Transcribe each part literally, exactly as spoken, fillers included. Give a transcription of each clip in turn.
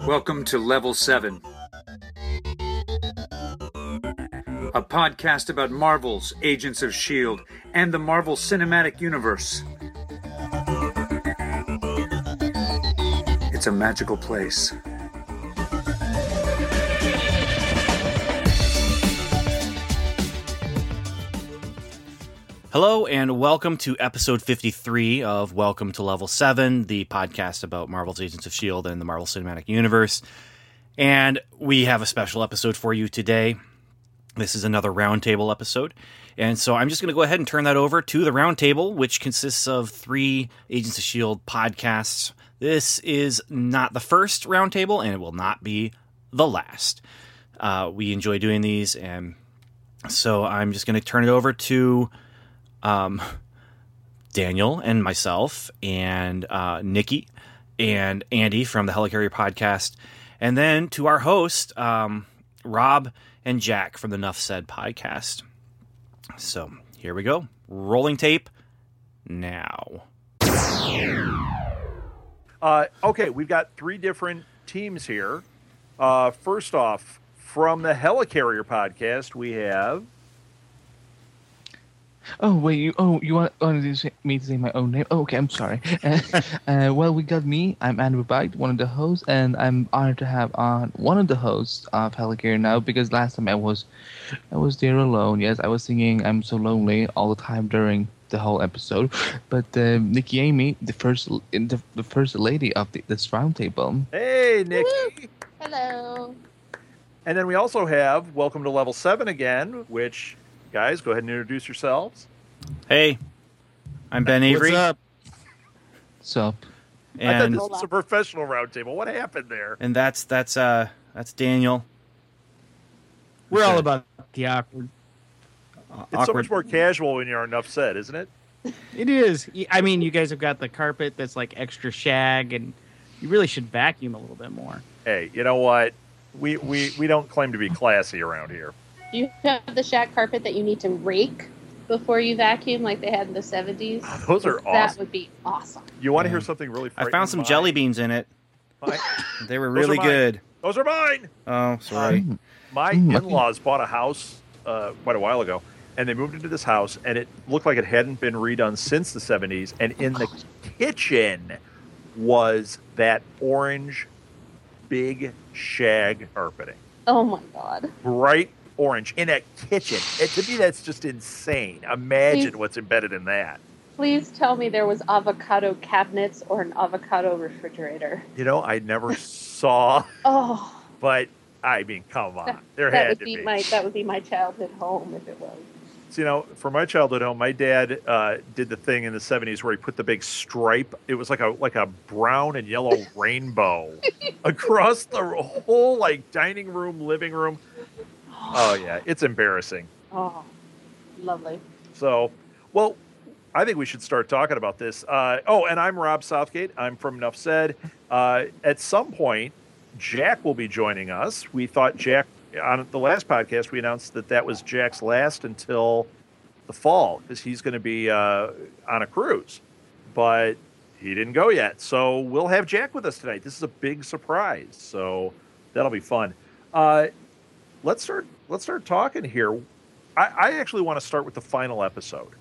Welcome to Level seven, a podcast about Marvel's Agents of S H I E L D and the Marvel Cinematic Universe. It's a magical place. Hello and welcome to episode fifty-three of Welcome to Level seven, the podcast about Marvel's Agents of S H I E L D and the Marvel Cinematic Universe. And we have a special episode for you today. This is another roundtable episode. And so I'm just going to go ahead and turn that over to the roundtable, which consists of three Agents of S H I E L D podcasts. This is not the first roundtable, and it will not be the last. Uh, we enjoy doing these, and so I'm just going to turn it over to Um, Daniel and myself and uh, Nikki and Andy from the Helicarrier podcast, and then to our host, um, Rob and Jack from the Nuff Said podcast. So here we go. Rolling tape now. Uh, okay, we've got three different teams here. Uh, first off, from the Helicarrier podcast, we have... Oh wait, you oh you want, wanted to say, me to say my own name? Oh, okay, I'm sorry. uh, uh, well, we got me. I'm Andrew Byte, one of the hosts, and I'm honored to have on one of the hosts of Helicarrier now because last time I was, I was there alone. Yes, I was singing "I'm So Lonely" all the time during the whole episode. But uh, Nikki Amy, the first, the, the first lady of the, this roundtable. Hey, Nikki. Hello. And then we also have Welcome to Level seven again, which... Guys, go ahead and introduce yourselves. Hey, I'm Ben Avery. What's up? Sup? And, I thought this was a professional roundtable. What happened there? And that's that's uh that's Daniel. We're all about the awkward. Uh, it's so much more casual when you're enough said, isn't it? It is. I mean, you guys have got the carpet that's like extra shag, and you really should vacuum a little bit more. Hey, you know what? We we, we don't claim to be classy around here. Do you have the shag carpet that you need to rake before you vacuum like they had in the seventies? Those are awesome. That would be awesome. You want to hear something really I found some jelly beans in it. My, they were really those good. Those are mine. Oh, sorry. Uh, my in-laws bought a house uh, quite a while ago, and they moved into this house, and it looked like it hadn't been redone since the seventies. And in the kitchen was that orange, big shag carpeting. Oh my god! Bright orange in a kitchen. It, to me, that's just insane. Imagine Please. what's embedded in that. Please tell me there was avocado cabinets or an avocado refrigerator. You know, I never saw. Oh, but I mean, come on, that, there that had would to be, be. my that would be my childhood home if it was. So, you know, for my childhood home, my dad uh, did the thing in the seventies where he put the big stripe. It was like a like a brown and yellow rainbow across the whole like dining room, living room. Oh yeah, it's embarrassing. Oh, lovely. So, well, I think we should start talking about this. Uh, oh, and I'm Rob Southgate. I'm from Nuff Said. Uh, at some point, Jack will be joining us. We thought Jack, on the last podcast, we announced that that was Jack's last until the fall because he's going to be uh, on a cruise. But he didn't go yet. So we'll have Jack with us tonight. This is a big surprise. So that'll be fun. Uh, let's start. Let's start talking here. I, I actually want to start with the final episode.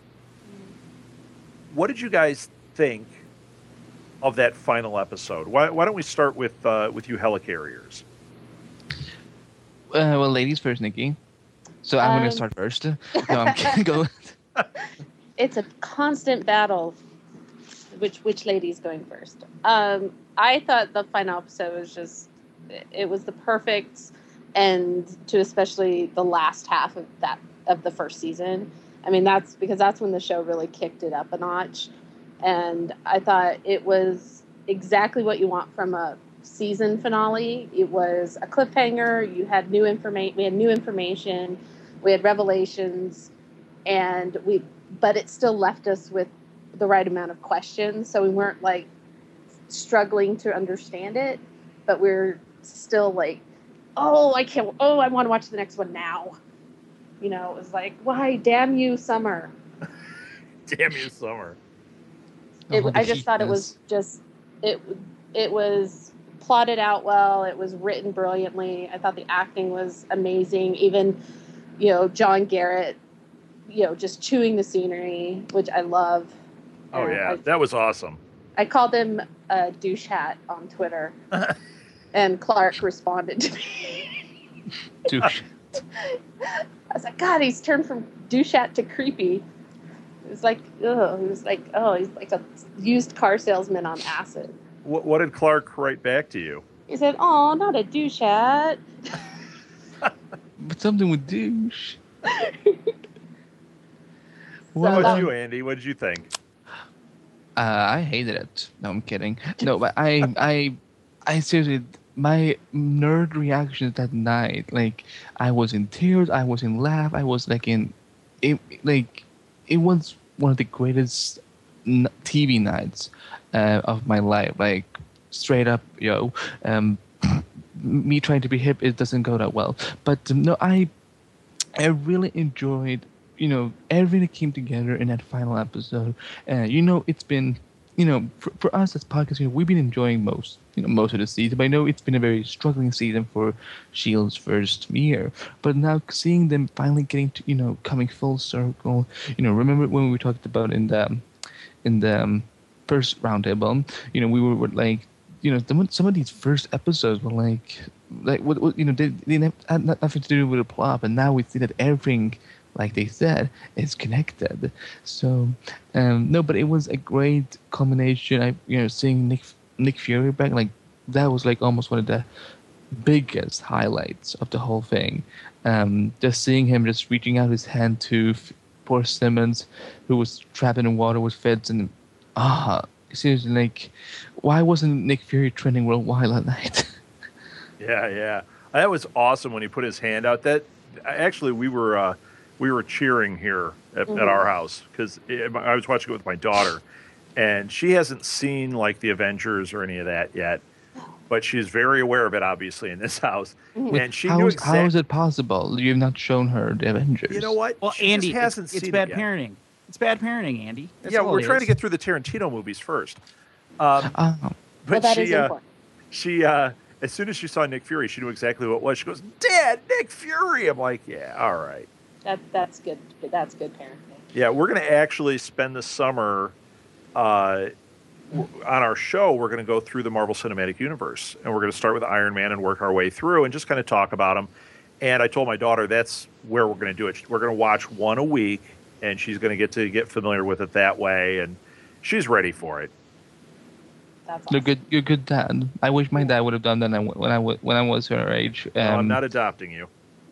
What did you guys think of that final episode? Why, why don't we start with uh, with you Helicarriers? Uh, well, ladies first, Nikki. So I'm Um, going to start first. No, I'm kidding. Go. It's a constant battle. Which which lady's going first? Um, I thought the final episode was just. It was the perfect end to especially the last half of that of the first season. I mean, that's because that's when the show really kicked it up a notch. And I thought it was exactly what you want from a season finale. It was a cliffhanger. You had new information. We had new information. We had revelations, and we, but it still left us with the right amount of questions. So we weren't like struggling to understand it, but we're still like, oh, I can't, oh, I want to watch the next one now. You know, it was like, why, damn you, Summer. Damn you, Summer. It, Oh, I just thought it cheapness. was just, it, it was plotted out well. It was written brilliantly. I thought the acting was amazing. Even, you know, John Garrett, you know, just chewing the scenery, which I love. Oh, And yeah. I, That was awesome. I called him a douche hat on Twitter. And Clark responded to me. Douche. I was like, God, he's turned from douche hat to creepy. It was like, ugh. He was like, oh, he's like a used car salesman on acid. What, what did Clark write back to you? He said, oh, not a douche hat. But something with douche. So What that- about you, Andy? What did you think? Uh, I hated it. No, I'm kidding. No, but I, I, I seriously, my nerd reactions that night, like, I was in tears, I was in laugh, I was like in, it, like, it was one of the greatest n- T V nights uh, of my life. Like, straight up, yo, um, me trying to be hip, it doesn't go that well. But um, no, I, I really enjoyed. You know, everything that came together in that final episode. Uh, you know, it's been, you know, for, for us as podcasters, you know, we've been enjoying most, you know, most of the season. But I know it's been a very struggling season for Shield's first year. But now seeing them finally getting to, you know, coming full circle. You know, remember when we talked about in the, in the um, first roundtable, you know, we were, were like, you know, some, some of these first episodes were like, like what, what you know, they, they had nothing to do with the plot, but now we see that everything, like they said, is connected. So, um, no, but it was a great combination. I, you know, seeing Nick Nick Fury back, like that was like almost one of the biggest highlights of the whole thing. Um, just seeing him just reaching out his hand to f- poor Simmons, who was trapped in the water with Feds, and ah, seriously, like, why wasn't Nick Fury trending worldwide that night? Yeah, yeah. That was awesome when he put his hand out. That actually, we were uh, we were cheering here at, Mhm. at our house because I was watching it with my daughter, and she hasn't seen like the Avengers or any of that yet, but she's very aware of it, obviously, in this house. Mhm. And she how, knew is, exactly. how is it possible you've not shown her the Avengers? You know what? Well, she Andy, just hasn't it's, it's seen bad it yet. parenting. It's bad parenting, Andy. That's Yeah, all we're it trying is. to get through the Tarantino movies first. Um, Oh, but well, that is she, uh, important. she, uh, as soon as she saw Nick Fury, she knew exactly what it was. She goes, "Dad, Nick Fury." I'm like, "Yeah, all right." That that's good. That's good parenting. Yeah, we're going to actually spend the summer uh, w- on our show. We're going to go through the Marvel Cinematic Universe, and we're going to start with Iron Man and work our way through, and just kind of talk about them. And I told my daughter that's where we're going to do it. We're going to watch one a week, and she's going to get to get familiar with it that way, and she's ready for it. That's You're awesome. good. You're good dad. I wish my dad would have done that when I wa- when I was her age. Um, No, I'm not adopting you.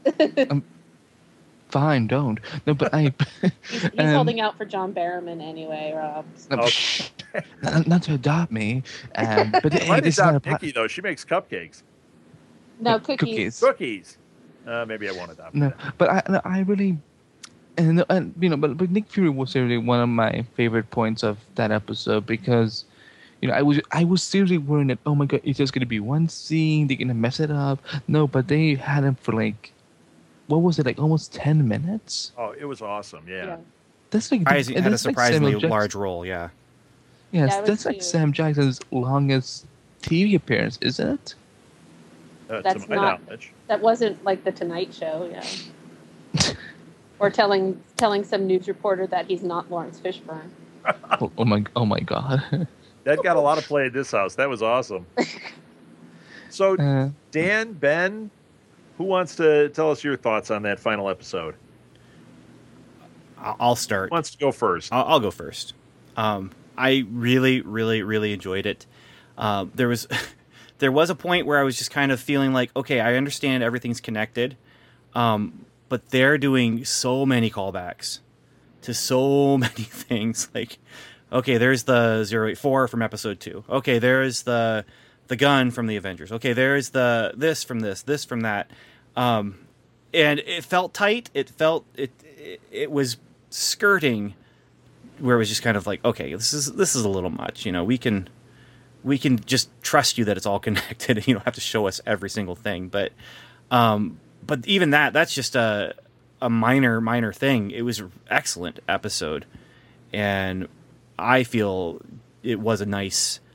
Fine, don't. No, but I. He's, he's um, holding out for John Barrowman anyway, Rob. no, Okay. psh, not, not to adopt me. Um, but hey, Might this is not a adopt po- Nikki though. She makes cupcakes, No, cookies. cookies. cookies. Uh, maybe I won't adopt. No, her. but I, no, I really, and, and you know, but, but Nick Fury was really one of my favorite points of that episode because, you know, I was I was seriously worried that, oh my god, it's just gonna be one scene, they're gonna mess it up. No, but they had him for like, what was it, like almost ten minutes? Oh, it was awesome. Yeah. Yeah. That's like Surprising, that's had a like surprisingly Samuel Jackson- large role, yeah. Yes, Yeah, it was that's like huge. Sam Jackson's longest T V appearance, isn't it? Uh, That's to my not- knowledge. That wasn't like the Tonight Show, yeah. Or telling telling some news reporter that he's not Lawrence Fishburne. oh, oh my, oh my god. That got a lot of play at this house. That was awesome. So, Uh, Dan, Ben, who wants to tell us your thoughts on that final episode? I'll I'll start. Who wants to go first? I'll, I'll go first. Um, I really, really, really enjoyed it. Uh, there was, there was a point where I was just kind of feeling like, okay, I understand everything's connected, um, but they're doing so many callbacks to so many things. Like, okay, there's the zero eight four from episode two. Okay, there's the the gun from the Avengers. Okay, there's the this from this, this from that, um, and it felt tight. It felt it. It, it was skirting where it was just kind of like, okay, this is this is a little much. You know, we can we can just trust you that it's all connected. You don't have to show us every single thing. But um, but even that, that's just a a minor minor thing. It was an excellent episode, and I feel it was a nice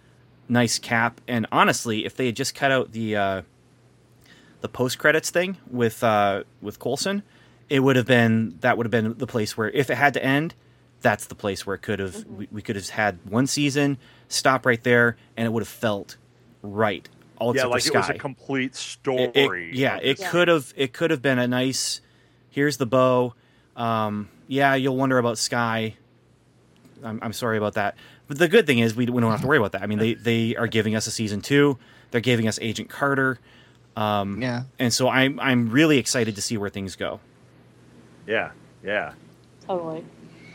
nice cap. And honestly, if they had just cut out the uh, the post credits thing with uh, with Coulson, it would have been that would have been the place where, if it had to end, that's the place where it could have mm-hmm. we, we could have had one season, stop right there, and it would have felt right. All yeah, except like for it Sky. was a complete story. It, it, yeah, it yeah. could have it could have been a nice. Here's the bow. Um, yeah, you'll wonder about Sky. I'm, I'm sorry about that. But the good thing is we, we don't have to worry about that. I mean, they, they are giving us a season two. They're giving us Agent Carter. Um, Yeah. And so I'm I'm really excited to see where things go. Yeah, yeah. Totally.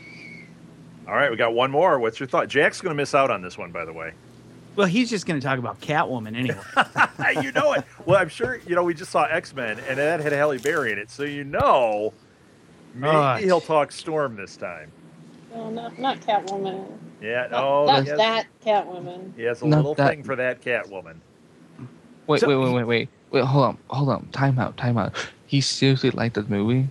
All right, we got one more. What's your thought? Jack's going to miss out on this one, by the way. Well, he's just going to talk about Catwoman anyway. You know it. Well, I'm sure, you know, we just saw X-Men, and that had Halle Berry in it, so you know maybe Oh, he'll talk Storm this time. No, not not Catwoman. Yeah, Not, no. not he has, that Catwoman. he has a Not little that- thing for that Catwoman. Wait, So- wait, wait, wait, wait, wait. Hold on, hold on. Time out, time out. He seriously liked that movie.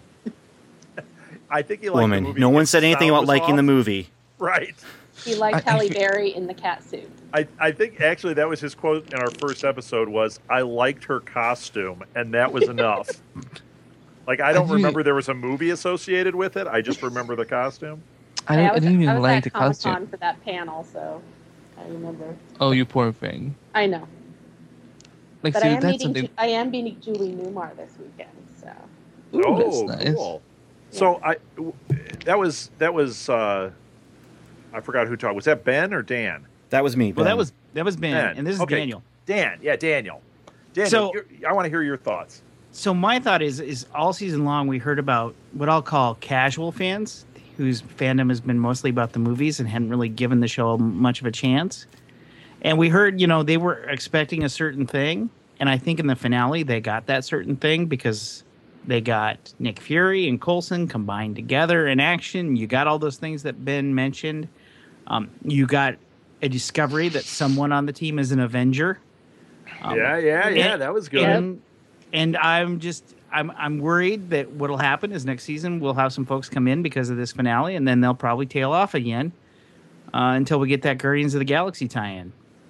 I think he liked the Woman, movie. no one His said anything sound about was liking off. the movie. Right. He liked I- I Halle fe- Berry in the cat suit. I, I think actually that was his quote in our first episode was, I liked her costume, and that was enough. Like, I don't I think- remember there was a movie associated with it. I just remember the costume. I, Hey, don't, I, was, didn't I even was like at the Comic costume. Con for that panel, so I remember. Oh, you poor thing. I know, Like, but see, I am that's meeting. something. Ju- I am meeting Julie Newmar this weekend. So Ooh, oh, that's nice. cool. So I, that was that was uh, I forgot who talked. Was that Ben or Dan? That was me. Well, Ben. that was that was Ben, Ben. and this is Okay. Daniel. Dan, yeah, Daniel. Daniel, So- you're- I want to hear your thoughts. So my thought is, is all season long we heard about what I'll call casual fans, whose fandom has been mostly about the movies and hadn't really given the show much of a chance. And we heard, you know, they were expecting a certain thing, and I think in the finale they got that certain thing because they got Nick Fury and Coulson combined together in action. You got all those things that Ben mentioned. Um, you got a discovery that someone on the team is an Avenger. Um, yeah, yeah, yeah. and- That was good. And, and I'm just I'm I'm worried that what'll happen is next season we'll have some folks come in because of this finale, and then they'll probably tail off again uh, until we get that Guardians of the Galaxy tie-in.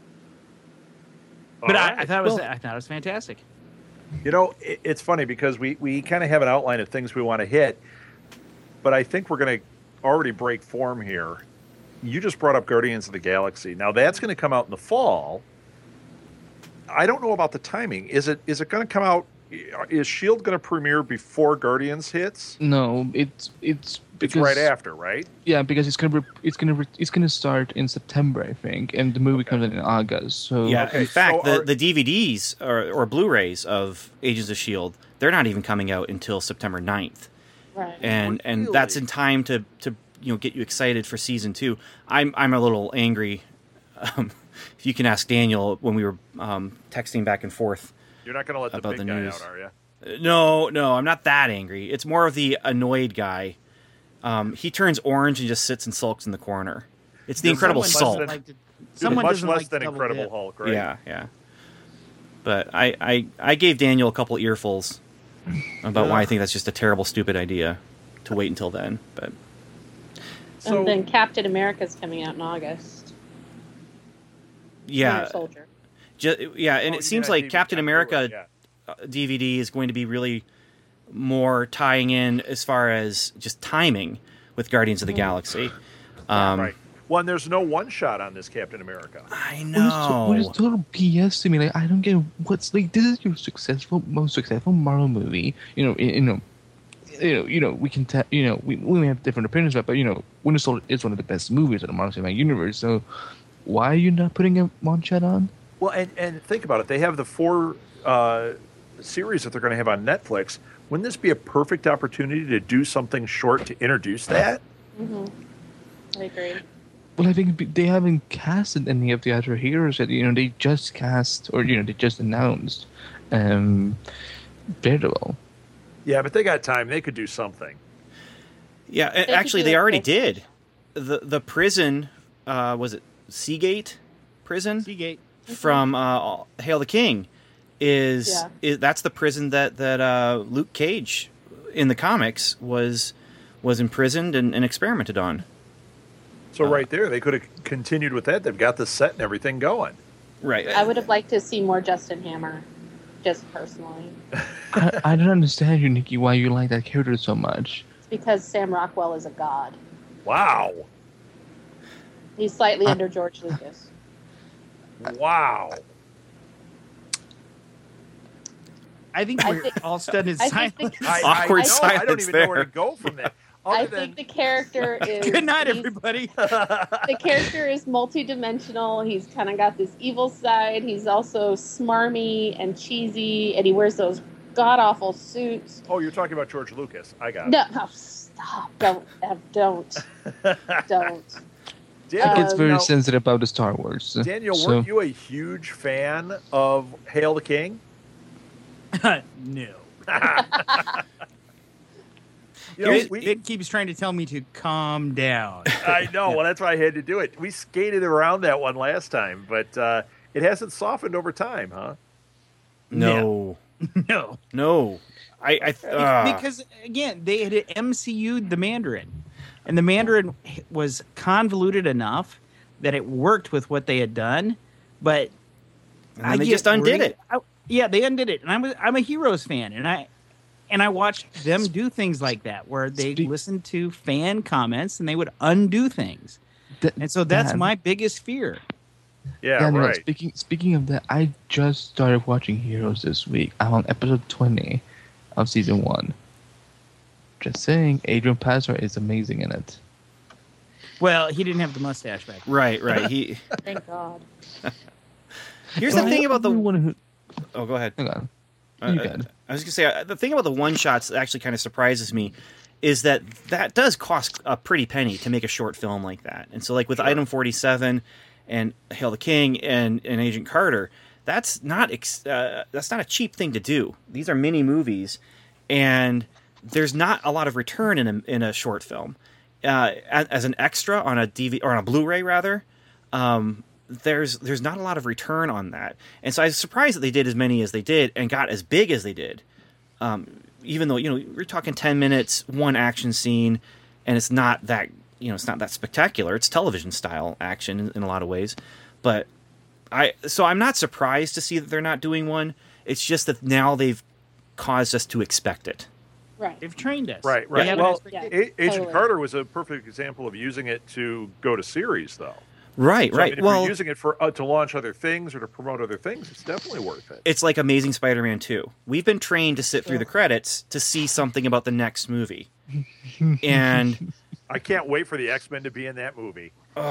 But All I, right. I thought it was Well- I thought it was fantastic. You know, it, it's funny because we, we kind of have an outline of things we want to hit, but I think we're going to already break form here. You just brought up Guardians of the Galaxy. Now that's going to come out in the fall. I don't know about the timing. Is it is it going to come out? Is Shield going to premiere before Guardians hits? No, it's it's because It's right after, right? Yeah, because it's gonna re- it's gonna re- it's gonna start in September, I think, and the movie comes out in August. So Yeah, Okay, in fact, so the, are- the D V Ds or, or Blu-rays of Agents of S H I E L D, they're not even coming out until September ninth. right. And and that's in time to, to you know get you excited for season two. I'm I'm a little angry. Um, if you can ask Daniel when we were um, texting back and forth. You're not going to let the About big the guy news. out, are you? Uh, No, no, I'm not that angry. It's more of the annoyed guy. Um, he turns orange and just sits and sulks in the corner. It's the There's Incredible someone Sulk. less Like to, someone Much doesn't less like than double Incredible dip. Hulk, right? Yeah, yeah. But I, I, I gave Daniel a couple earfuls about why I think that's just a terrible, stupid idea to wait until then. But So and then Captain America's coming out in August. yeah, Winter Soldier. ju- yeah, and Oh, it seems yeah, like D V D, Captain yeah, America yeah. uh, D V D is going to be really more tying in as far as just timing with Guardians of the Galaxy. Um, right. Well, and there's no one shot on this Captain America. I What is, know. what is total B S to me? Like, I don't get what's like. This is your successful, most successful Marvel movie. You know, you, you know, you know, you know. We can tell. You know, we we may have different opinions about, but you know, Winter Soldier is one of the best movies in the Marvel Cinematic Universe. So, why are you not putting a one shot on? Well, and, and think about it. They have the four uh, series that they're going to have on Netflix. Wouldn't this be a perfect opportunity to do something short to introduce that? hmm I agree. Well, I think b- they haven't casted any of the other heroes that you know they just cast or you know they just announced. Um, Daredevil. Yeah, but they got time. They could do something. Yeah, a- could actually, do they it already quick. did. The the prison uh, was it Seagate prison Seagate. from uh, Hail the King is, Yeah. is that's the prison that that uh, Luke Cage in the comics was was imprisoned and, and experimented on. So Uh, right there, they could have continued with that. They've got the set and everything going. Right. I would have liked to see more Justin Hammer, just personally. I, I don't understand you, Nikki, why you like that character so much. It's because Sam Rockwell is a god. Wow. He's slightly Uh, under George Lucas. Wow. I think I we're think- all stunned in I think silence. the- I, Awkward I, know, I don't silence even know where there. to go from that. Other I than, think the character is. Good night, he's- everybody. The character is multidimensional. He's kind of got this evil side. He's also smarmy and cheesy, and he wears those god awful suits. Oh, you're talking about George Lucas. I got it. No, oh, stop! Don't, Ev, don't, don't. Daniel, Uh, It's very now, sensitive about the Star Wars. Daniel, so, weren't you a huge fan of Hail the King? No. You know, Vic, we- Vic keeps trying to tell me to calm down. I know. Well, that's why I had to do it. We skated around that one last time, but uh, it hasn't softened over time, huh? No. No. No. I, I uh, Because, again, they had M C U'd the Mandarin. And the Mandarin was convoluted enough that it worked with what they had done. But and then I they get just undid really- it. I- yeah, they undid it. And I'm a, I'm a Heroes fan. And I and I watched them do things like that where they Speak- listened to fan comments and they would undo things. Da- And so that's Dan, my biggest fear. Yeah, Daniel, right. Speaking speaking of that, I just started watching Heroes this week. I'm on episode twenty of season one. Just saying, Adrian Passer is amazing in it. Well, he didn't have the mustache back then. Right, right. He Thank God. Here's the Well, thing about the everyone who, Oh, go ahead. hang on. Uh, You uh, good. I was going to say, uh, the thing about the one-shots that actually kind of surprises me is that that does cost a pretty penny to make a short film like that. And so, like, with Item forty-seven and Hail the King and, and Agent Carter, that's not ex- uh, that's not a cheap thing to do. These are mini movies, and there's not a lot of return in a, in a short film. Uh, as, as an extra on a D V D, or on a Blu-ray, rather, um, there's there's not a lot of return on that. And so I was surprised that they did as many as they did and got as big as they did. Um, even though, you know, we're talking ten minutes, one action scene, and it's not that, you know, it's not that spectacular. It's television style action in, in a lot of ways. But I, so I'm not surprised to see that they're not doing one. It's just that now they've caused us to expect it. Right. They've trained us. Right, They right. have an Well, expectation. Yeah. A- Agent totally. Carter was a perfect example of using it to go to series, though. Right, So, I right. mean, if well, you're using it for uh, to launch other things or to promote other things, it's definitely worth it. it's like Amazing Spider-Man two. We've been trained to sit through the credits to see something about the next movie. And I can't wait for the X-Men to be in that movie.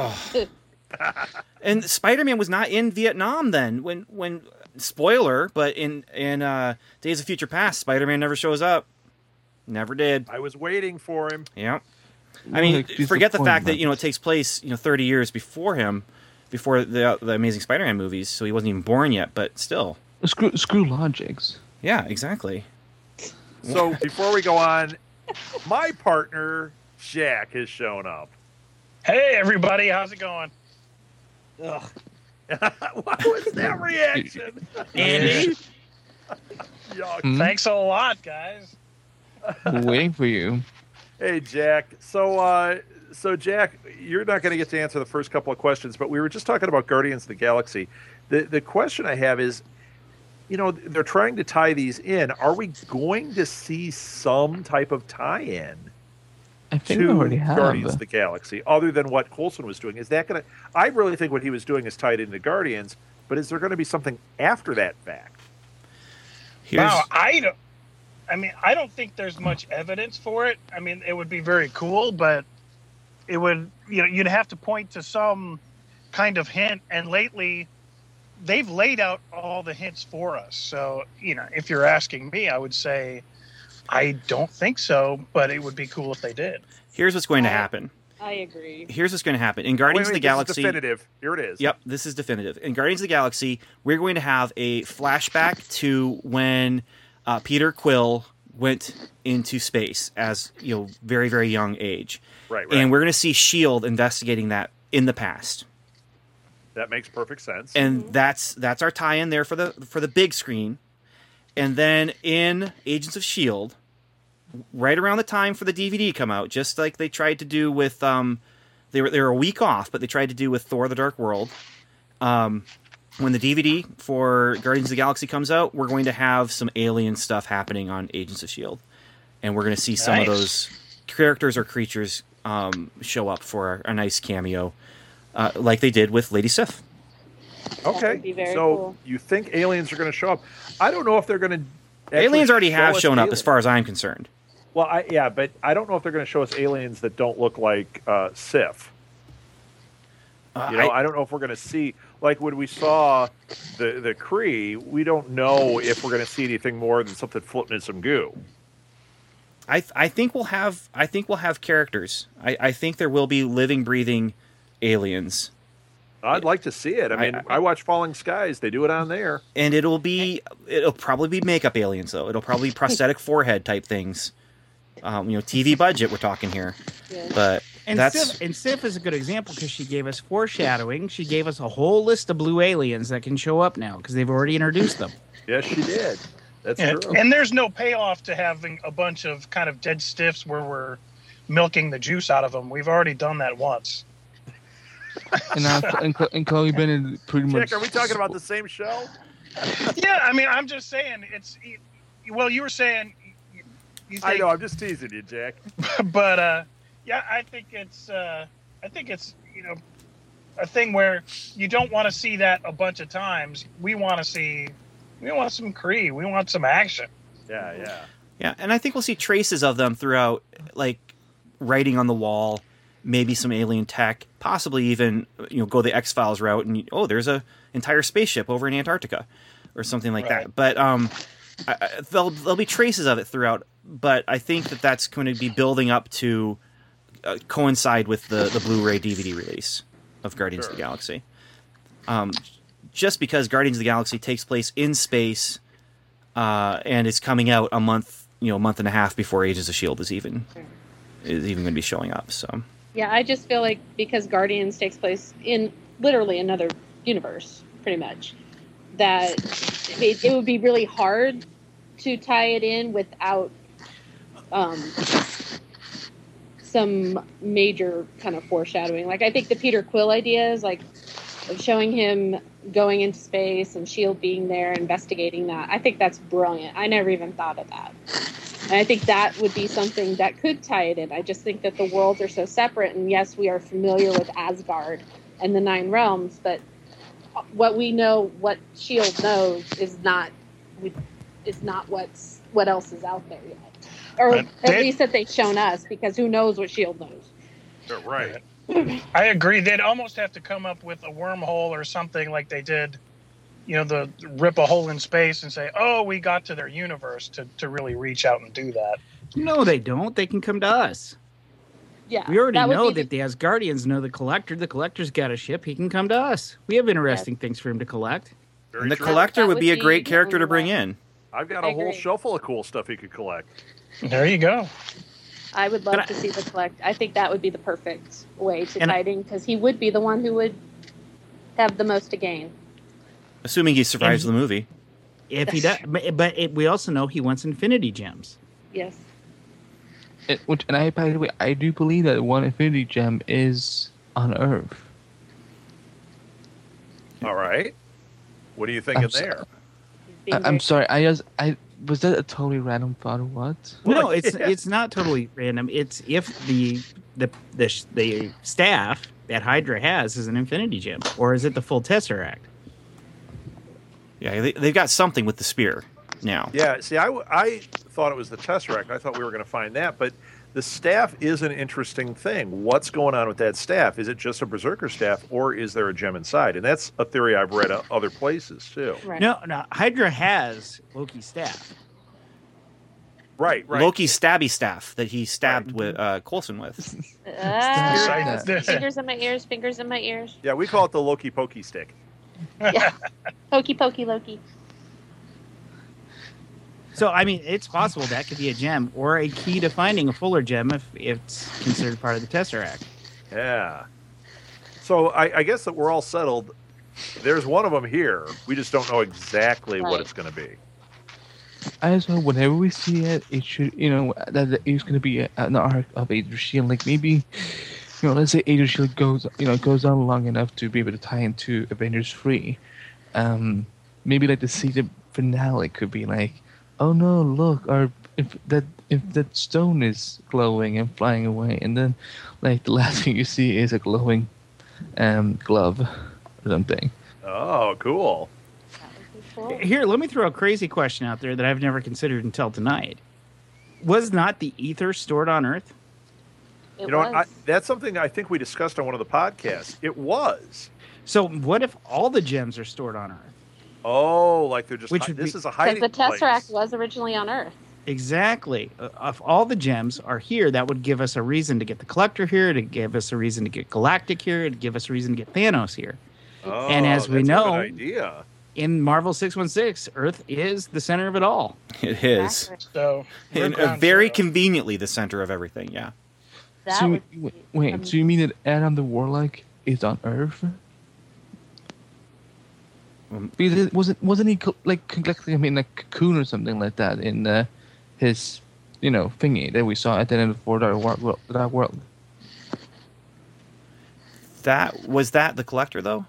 and Spider-Man was not in Vietnam then. When when spoiler, but in in uh, Days of Future Past, Spider-Man never shows up. Never did. I was waiting for him. Yeah. I mean, Like, forget the fact that, disappointment. you know, it takes place, you know, thirty years before him, before the the Amazing Spider-Man movies, so he wasn't even born yet, but still. Screw, screw logics. Yeah, exactly. So before we go on, my partner Jack has shown up. Hey, everybody, how's it going? Ugh. What was that reaction? Andy, Yuck. Hmm? thanks a lot, guys. Waiting for you. Hey, Jack. So, uh, so Jack, you're not going to get to answer the first couple of questions, but we were just talking about Guardians of the Galaxy. The the question I have is, you know, they're trying to tie these in. Are we going to see some type of tie-in I think we to already have. Guardians of the Galaxy, other than what Coulson was doing? Is that going to? I really think what he was doing is tied into Guardians, but is there going to be something after that fact? Here's, Wow, I don't. I mean, I don't think there's much evidence for it. I mean, it would be very cool, but it would, you know, you'd have to point to some kind of hint. And lately, they've laid out all the hints for us. So, you know, if you're asking me, I would say I don't think so, but it would be cool if they did. here's what's going to happen. I agree. Here's what's going to happen. In Guardians Wait, of the wait, this is Galaxy... definitive. Here it is. Yep, this is definitive. In Guardians of the Galaxy, we're going to have a flashback to when uh, Peter Quill went into space as, you know, very, very young age. Right, right. And we're going to see S H I E L D investigating that in the past. That makes perfect sense. And that's that's our tie-in there for the for the big screen. And then in Agents of S H I E L D, right around the time for the D V D come out, just like they tried to do with um they were they were a week off, but they tried to do with Thor: The Dark World. Um when the D V D for Guardians of the Galaxy comes out, we're going to have some alien stuff happening on Agents of S H I E L D. And we're going to see some Nice. of those characters or creatures um, show up for a, a nice cameo, uh, like they did with Lady Sif. Okay, would be very so cool. you think aliens are going to show up? I don't know if they're going to. Aliens already have shown up, as far as I'm concerned. Well, I, yeah, but I don't know if they're going to show us aliens that don't look like uh, Sif. Uh, You know, I- I, don't know if we're going to see, like when we saw the the Kree, we don't know if we're going to see anything more than something floating in some goo. I th- I think we'll have I think we'll have characters. I, I think there will be living, breathing aliens, I'd like to see it. I I- mean, I, I- watch Falling Skies; they do it on there. and it'll be it'll probably be makeup aliens though. It'll probably be prosthetic forehead type things. Um, you know, T V budget we're talking here, Yeah. but And that's Sif, and Sif is a good example because she gave us foreshadowing. She gave us a whole list of blue aliens that can show up now because they've already introduced them. Yes, she did. That's And, true. and there's no payoff to having a bunch of kind of dead stiffs where we're milking the juice out of them. We've already done that once. And now, and, Chlo- and Chloe Bennett pretty much. Chick, are we talking about the same show? Yeah, I mean, I'm just saying it's. Well, you were saying. You, you I think- know. I'm just teasing you, Jack. but uh, yeah, I think it's. Uh, I think it's you know, a thing where you don't want to see that a bunch of times. We want to see. We want some Kree. We want some action. Yeah, yeah. yeah, and I think we'll see traces of them throughout, like writing on the wall, maybe some alien tech, possibly even you know go the X-Files route and oh, there's a entire spaceship over in Antarctica or something like Right. that. But um, I, I, there'll there'll be traces of it throughout. But I think that that's going to be building up to uh, coincide with the the Blu-ray D V D release of Guardians of the Sure. Galaxy. Um, just because Guardians of the Galaxy takes place in space, uh, and it's coming out a month, you know, a month and a half before Agents of S H I E L D is even is even going to be showing up. So Yeah, I just feel like because Guardians takes place in literally another universe, pretty much, that it, it would be really hard to tie it in without um, some major kind of foreshadowing. Like I think the Peter Quill idea is like of showing him going into space and S H I E L D being there, investigating that. I think that's brilliant. I never even thought of that. And I think that would be something that could tie it in. I just think that the worlds are so separate. And yes, we are familiar with Asgard and the Nine Realms, but what we know, what S H I E L D knows, is not is not what's what else is out there yet, or But at they- least that they've shown us. Because who knows what S H I E L D knows? You're right. I agree. They'd almost have to come up with a wormhole or something like they did, you know, the rip a hole in space and say, "Oh, we got to their universe," to to really reach out and do that. No, they don't. They can come to us. Yeah, We already that would know be that the Asgardians know the Collector. The Collector's got a ship. He can come to us. We have interesting things for him to collect. Very and the true. Collector That would would be a be great the character to only bring way. in. I've got I a whole agree. shelf full of cool stuff he could collect. There you go. I would love But I- to see the collect. I think that would be the perfect way to And- tie it in because he would be the one who would have the most to gain. Assuming he survives And- the movie. If he does, but, but it, we also know he wants Infinity Gems. Yes. It, which, and I, by the way, I do believe that one Infinity Gem is on Earth. All right. What are you thinking I'm so- there? Being I, I'm very- sorry. I just I was that a totally random thought or what? No, Well, it's yeah. it's not totally random. It's if the the the sh- the staff that Hydra has is an Infinity Gem, or is it the full Tesseract? Yeah, they, they've got something with the spear now. Yeah, see, I, w- I thought it was the Tesseract. I thought we were going to find that, but the staff is an interesting thing. What's going on with that staff? Is it just a Berserker staff, or is there a gem inside? And that's a theory I've read o- other places, too. Right. No, no. Hydra has Loki's staff. Right, right. Loki's stabby staff that he stabbed with uh, Coulson with. Ah, Besides- fingers in my ears. Fingers in my ears. Yeah, we call it the Loki Pokey Stick. Yeah. Pokey pokey Loki. So I mean, it's possible that could be a gem or a key to finding a fuller gem if it's considered part of the Tesseract. Yeah. So I, I guess that we're all settled. There's one of them here. We just don't know exactly what Right. it's going to be. I just know whenever we see it, it should, you know, that that it's going to be a, an arc of Age of Shield. Like maybe, you know, let's say Age of Shield goes, you know, goes on long enough to be able to tie into Avengers three, um, maybe like the season finale could be like, oh no, look, our if that if that stone is glowing and flying away, and then like the last thing you see is a glowing um glove or something. Oh, cool. That would be cool. Here, let me throw a crazy question out there that I've never considered until tonight. Was not the ether stored on Earth? It You know, was. what? I, that's something I think we discussed on one of the podcasts. It was. So what if all the gems are stored on Earth? Oh, like they're just. Which hi- would this be- is a Because hiding the place. Tesseract was originally on Earth. Exactly. Uh, if all the gems are here, that would give us a reason to get the Collector here, to give us a reason to get Galactic here, to give us a reason to get Thanos here. Oh, And as we that's a know- good idea. In Marvel six one six, Earth is the center of it all. It is. Exactly. So we're And uh, ground very zero. conveniently the center of everything, yeah. That so would be wait, wait, so you mean that Adam the Warlock is on Earth? Um, Because it wasn't wasn't he co- like collecting I mean like cocoon or something like that in uh, his you know thingy that we saw at the end of the Dark World, World, Dark World. That was that the Collector though?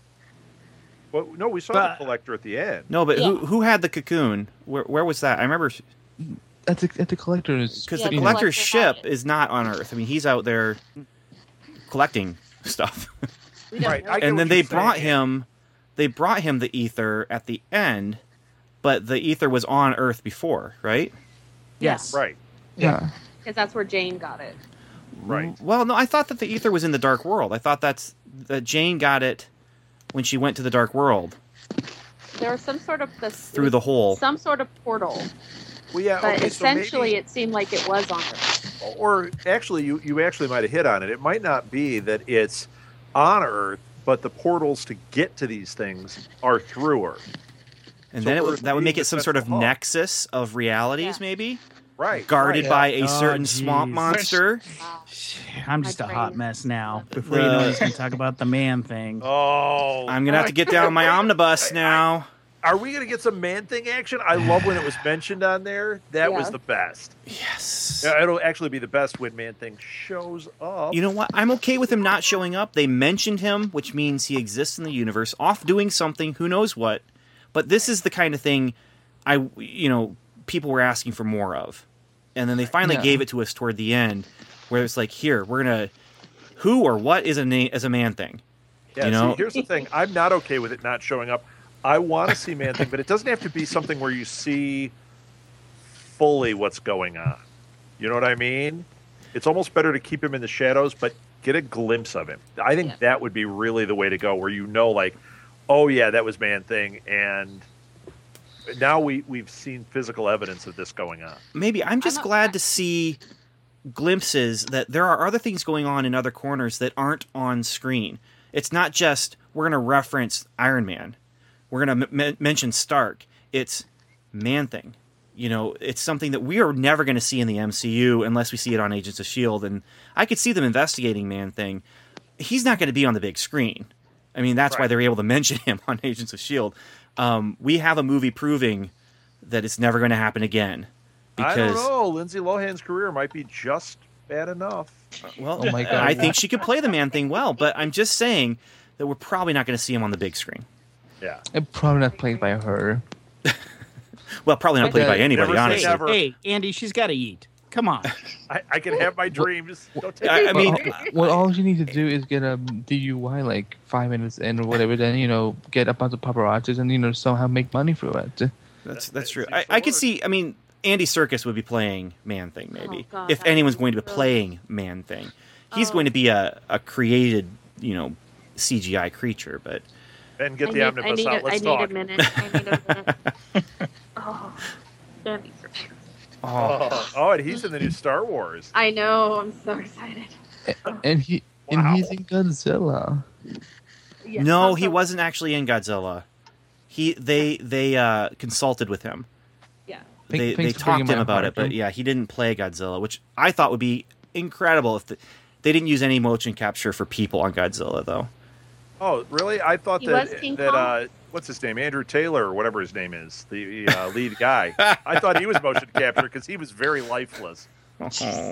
Well, no, we saw But- the collector at the end. No, but who Yeah. who had the cocoon? Where where was that? I remember At the at the collector's because Yeah, the the Collector's Collector had ship it. is not on Earth. I mean, he's out there collecting stuff. We don't Right, know. I get And what then they you're brought saying. him they brought him the ether at the end, but the ether was on Earth before, right? Yes. Right, yeah. Because that's where Jane got it. right. Well, no, I thought that the ether was in the Dark World. I thought that's that Jane got it when she went to the Dark World There was some sort of the through the hole. some sort of portal, Well, yeah. but okay, so essentially maybe- it seemed like it was on Earth. or actually, you you actually might have hit on it. It might not be that it's on Earth, but the portals to get to these things are through Earth. And So then it would, Earth that would being make the it some sort of central hub. nexus of realities, Yeah. maybe Right. guarded right. by a Oh, certain swamp geez. monster. Wow. I'm My just a brain hot is- mess now. Before you know it, he's going to talk about the man thing. Oh, I'm gonna have to get down my omnibus now. Are we gonna get some man thing action? I love when it was mentioned on there. That was Yeah. the best. Yes. Yeah, it'll actually be the best when man thing shows up. You know what? I'm okay with him not showing up. They mentioned him, which means he exists in the universe, off doing something, who knows what. But this is the kind of thing I, you know, people were asking for more of. And then they finally Yeah. gave it to us toward the end, where it's like, here, we're gonna, who or what is a na- is a man thing? Yeah, you know? see, here's the thing. I'm not okay with it not showing up. I want to see man thing, but it doesn't have to be something where you see fully what's going on. You know what I mean? It's almost better to keep him in the shadows, but get a glimpse of him. I think Yeah. that would be really the way to go, where you know, like, oh yeah, that was man thing, and now we we've seen physical evidence of this going on. Maybe I'm just not- glad to see glimpses that there are other things going on in other corners that aren't on screen. It's not just we're going to reference Iron Man, we're going to m- mention Stark. It's Man Thing. You know, it's something that we are never going to see in the M C U unless we see it on Agents of S H I E L D. And I could see them investigating Man Thing. He's not going to be on the big screen. I mean, that's why Right. they're able to mention him on Agents of S H I E L D. Um, we have a movie proving that it's never going to happen again. I don't Because know. Lindsay Lohan's career might be just bad enough. Well, Oh my God. I think she could play the Man Thing well, but I'm just saying that we're probably not going to see him on the big screen. Yeah. And probably not played by her. Well, probably not played by Okay. anybody, Never say honestly. never. Hey, Andy, she's got to eat. Come on. I, I can have my dreams. Don't take I- it I from mean- me. well, all you need to do is get a D U I like five minutes in or whatever. Then you know, get a bunch of paparazzis and you know somehow make money through it. That's that's It true. seems I, to I could work. see. I mean, Andy Serkis would be playing Man Thing, maybe Oh, God, if that anyone's would going be to be really- playing Man Thing. He's Oh. going to be a, a created, you know, C G I creature. But And get I the need, omnibus I need, out. a, Let's I need talk. a minute. I need a minute. oh, Andy Serkis. oh, Oh, oh, and he's in the new Star Wars. I know. I'm so excited. And he Wow. and he's in Godzilla. Yeah, no, I'm he so- wasn't actually in Godzilla. He they they uh, consulted with him. Yeah. Thank- they they thanks for bringing talked to him my about it, heart, but Jim. yeah, he didn't play Godzilla, which I thought would be incredible if the, they didn't use any motion capture for people on Godzilla, though. Oh, really? I thought He was that King that Kong? uh, what's his name, Andrew Taylor or whatever his name is, the uh, lead guy. I thought he was motion capture because he was very lifeless. Oh.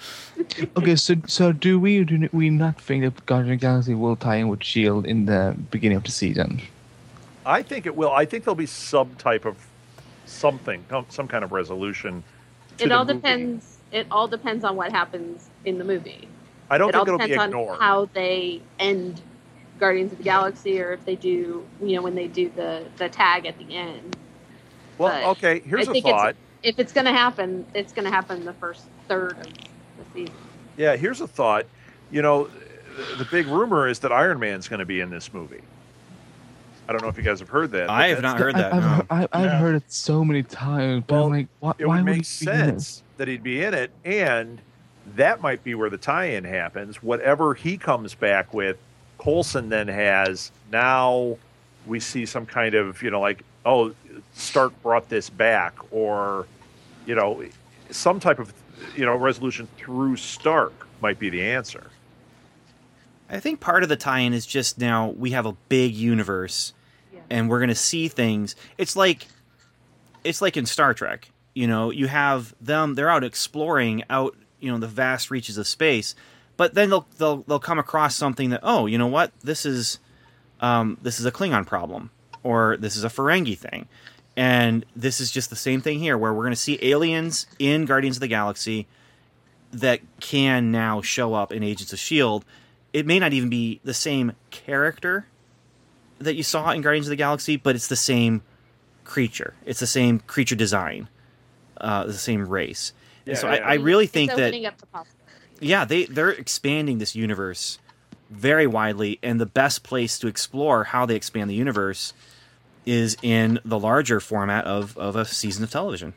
Okay, so so do we or do we not think that Guardians of the Galaxy will tie in with Shield in the beginning of the season? I think it will. I think there'll be some type of something, some kind of resolution. To It the all movie. depends. It all depends on what happens in the movie. I don't It all think it'll be depends on ignored. how they end Guardians of the Galaxy, or if they do, you know, when they do the the tag at the end. well, but okay. Here's I a think thought. it's, if it's going to happen, it's going to happen the first third of the season. Yeah, here's a thought. You know, the, the big rumor is that Iron Man's going to be in this movie. I don't know if you guys have heard that. but I have that's- not heard that. I, I've, no. heard, I, I've Yeah. heard it so many times, but Well, I'm like, why, It why would would make he be in it? sense that he'd be in it, and that might be where the tie-in happens. Whatever he comes back with, Coulson then has. Now we see some kind of, you know, like, oh, Stark brought this back, or, you know, some type of, you know, resolution through Stark might be the answer. I think part of the tie-in is just now we have a big universe, Yeah. and we're going to see things. It's like, it's like in Star Trek. You know, you have them; they're out exploring out, you know, the vast reaches of space. But then they'll they'll they'll come across something that, oh, you know what, this is, um, this is a Klingon problem, or this is a Ferengi thing, and this is just the same thing here, where we're going to see aliens in Guardians of the Galaxy that can now show up in Agents of S H I E L D. It may not even be the same character that you saw in Guardians of the Galaxy, but it's the same creature. It's the same creature design, uh, the same race. And Yeah, so yeah. I, I really It's think that, opening up the possibilities. yeah, they, they're expanding this universe very widely, and the best place to explore how they expand the universe is in the larger format of, of a season of television.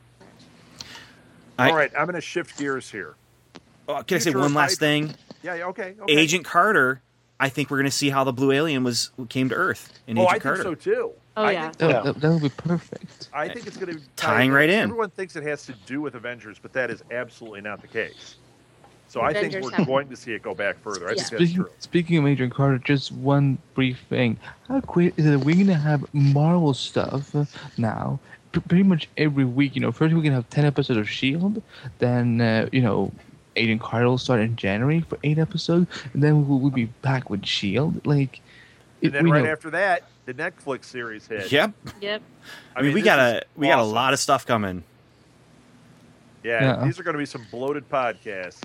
I- All right, I'm going to shift gears here. Oh, can I say Future one last Hydra. thing? Yeah, yeah, okay, okay. Agent Carter, I think we're going to see how the blue alien was came to Earth in Oh, Agent I think Carter. so too. Oh, I yeah. think- That, Yeah. that, that would be perfect. I think it's going to be Tying right in. Everyone thinks it has to do with Avengers, but that is absolutely not the case. So I think Avengers we're have- going to see it go back further. I Yeah. think that's Speaking, true. speaking of Agent Carter, just one brief thing. How great is it that we're going to have Marvel stuff uh, now? P- pretty much every week, you know, first we're going to have ten episodes of S H I E L D, then, uh, you know, Agent Carter will start in January for eight episodes, and then we'll, we'll be back with S H I E L D. Like, And it- then we right know, after that, the Netflix series hit. Yep. Yep. I mean, we this got is a we got a awesome. lot of stuff coming. Yeah, Yeah. these are going to be some bloated podcasts.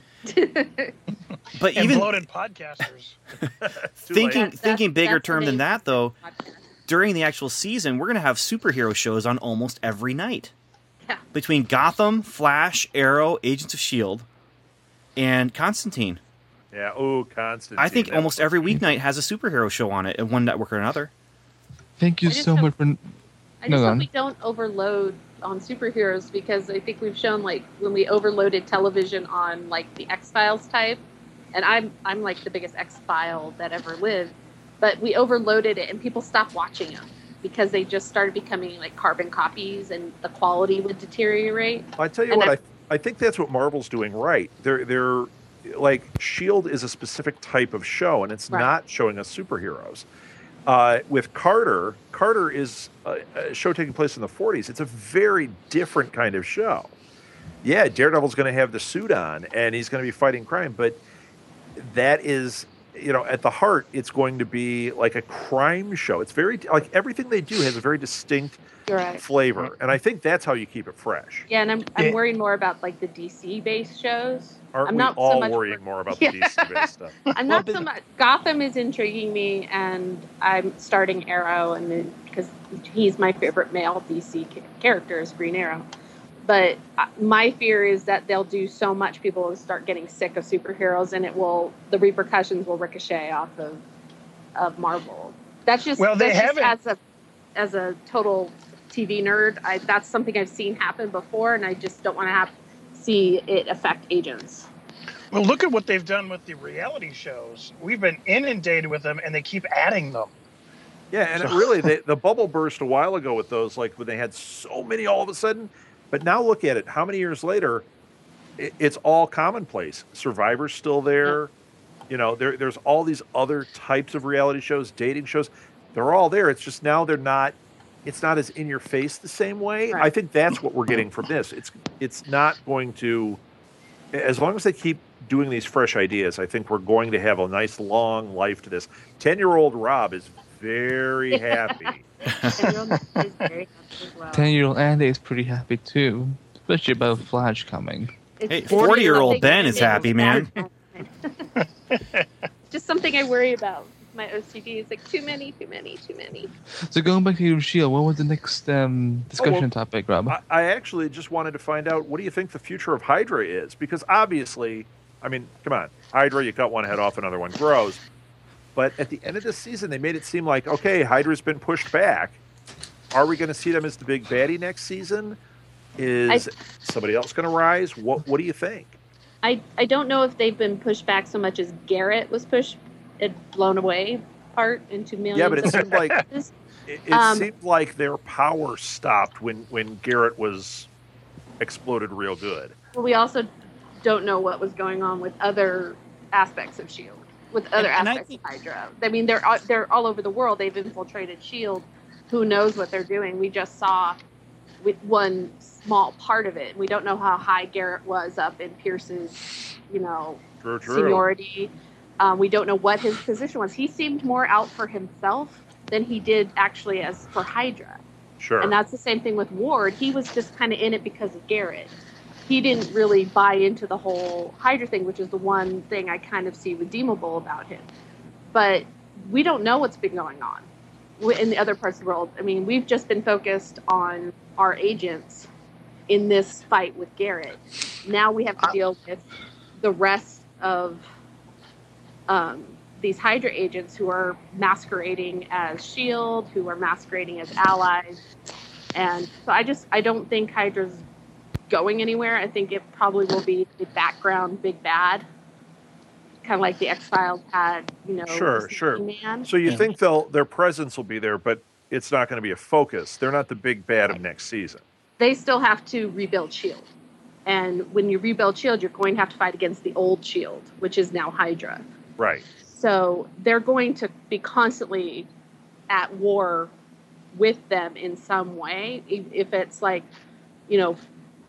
But And even bloated podcasters. Too thinking late. That's- thinking bigger that's the term than name that, of though, the podcast. during the actual season, we're going to have superhero shows on almost every night. Yeah. Between Gotham, Flash, Arrow, Agents of S H I E L D, and Constantine. Yeah. Oh, Constantine. I think that almost was- every weeknight has a superhero show on it at one network or another. thank you I just so hope- much for. I No, just go hope on. we don't overload on superheroes, because I think we've shown, like, when we overloaded television on, like, the X-Files type, and I'm I'm like the biggest X-File that ever lived, but we overloaded it and people stopped watching them because they just started becoming like carbon copies and the quality would deteriorate. I tell you And what, I- I I think that's what Marvel's doing right. They're they're like S H I E L D is a specific type of show, and it's Right. not showing us superheroes. Uh, with Carter, Carter is a, a show taking place in the forties. It's a very different kind of show. Yeah, Daredevil's going to have the suit on, and he's going to be fighting crime, but that is, you know, at the heart, it's going to be like a crime show. It's very like everything they do has a very distinct You're right. flavor, and I think that's how you keep it fresh. Yeah, and I'm I'm Yeah. worried more about like the D C based shows. Aren't I'm we not so all much worrying for- more about Yeah. the D C-based stuff? I'm not so much. Gotham is intriguing me, and I'm starting Arrow, and because he's my favorite male D C ca- character is Green Arrow. But uh, my fear is that they'll do so much, people will start getting sick of superheroes, and it will the repercussions will ricochet off of of Marvel. That's just Well, they that's just haven't- as a as a total T V nerd. I, that's something I've seen happen before, and I just don't want to have see it affect agents. Well, look at what they've done with the reality shows. We've been inundated with them, and they keep adding them. Yeah, and it So- really, they, the bubble burst a while ago with those, like when they had so many all of a sudden. But now look at it. How many years later, it, it's all commonplace. Survivor's still there. You know, there, there's all these other types of reality shows, dating shows. They're all there. It's just now they're not. It's not as in your face the same way. Right. I think that's what we're getting from this. It's it's not going to, as long as they keep doing these fresh ideas. I think we're going to have a nice long life to this. Ten year old Rob is very happy. Ten-year-old Andy is very happy as well. Ten-year-old Andy is pretty happy too, especially about Flash coming. It's- Hey, it's forty-year-old something Ben that is makes happy, man. sad. Just something I worry about. My O C D is like too many, too many, too many. So going back to Shield, what was the next um, discussion Oh, well, topic, Rob? I, I actually just wanted to find out, what do you think the future of Hydra is? Because obviously, I mean, come on, Hydra, you cut one head off, another one grows. But at the end of this season, they made it seem like, okay, Hydra's been pushed back. Are we going to see them as the big baddie next season? Is I- somebody else going to rise? What What do you think? I, I don't know if they've been pushed back so much as Garrett was pushed and blown away apart into millions. Yeah, but it of seemed like pieces. it, it Um, seemed like their power stopped when when Garrett was exploded real good. Well, we also don't know what was going on with other aspects of Shield, with other And- and I aspects think- of Hydra. I mean, they're all- they're all over the world. They've infiltrated Shield. Who knows what they're doing? We just saw with one small part of it. We don't know how high Garrett was up in Pierce's, you know, True, true. seniority. Um, we don't know what his position was. He seemed more out for himself than he did actually as for Hydra. Sure. And that's the same thing with Ward. He was just kind of in it because of Garrett. He didn't really buy into the whole Hydra thing, which is the one thing I kind of see redeemable about him. But we don't know what's been going on in the other parts of the world. I mean, we've just been focused on our agents in this fight with Garrett. Now we have to deal with the rest of um, these Hydra agents who are masquerading as SHIELD, who are masquerading as allies. And so I just, I don't think Hydra's going anywhere. I think it probably will be the background big bad, kind of like the X-Files had, you know. Sure, the sure. Man. So you Yeah. think they'll their presence will be there, but it's not going to be a focus. They're not the big bad of next season. They still have to rebuild SHIELD. And when you rebuild SHIELD, you're going to have to fight against the old SHIELD, which is now Hydra. Right. So they're going to be constantly at war with them in some way. If if it's like, you know,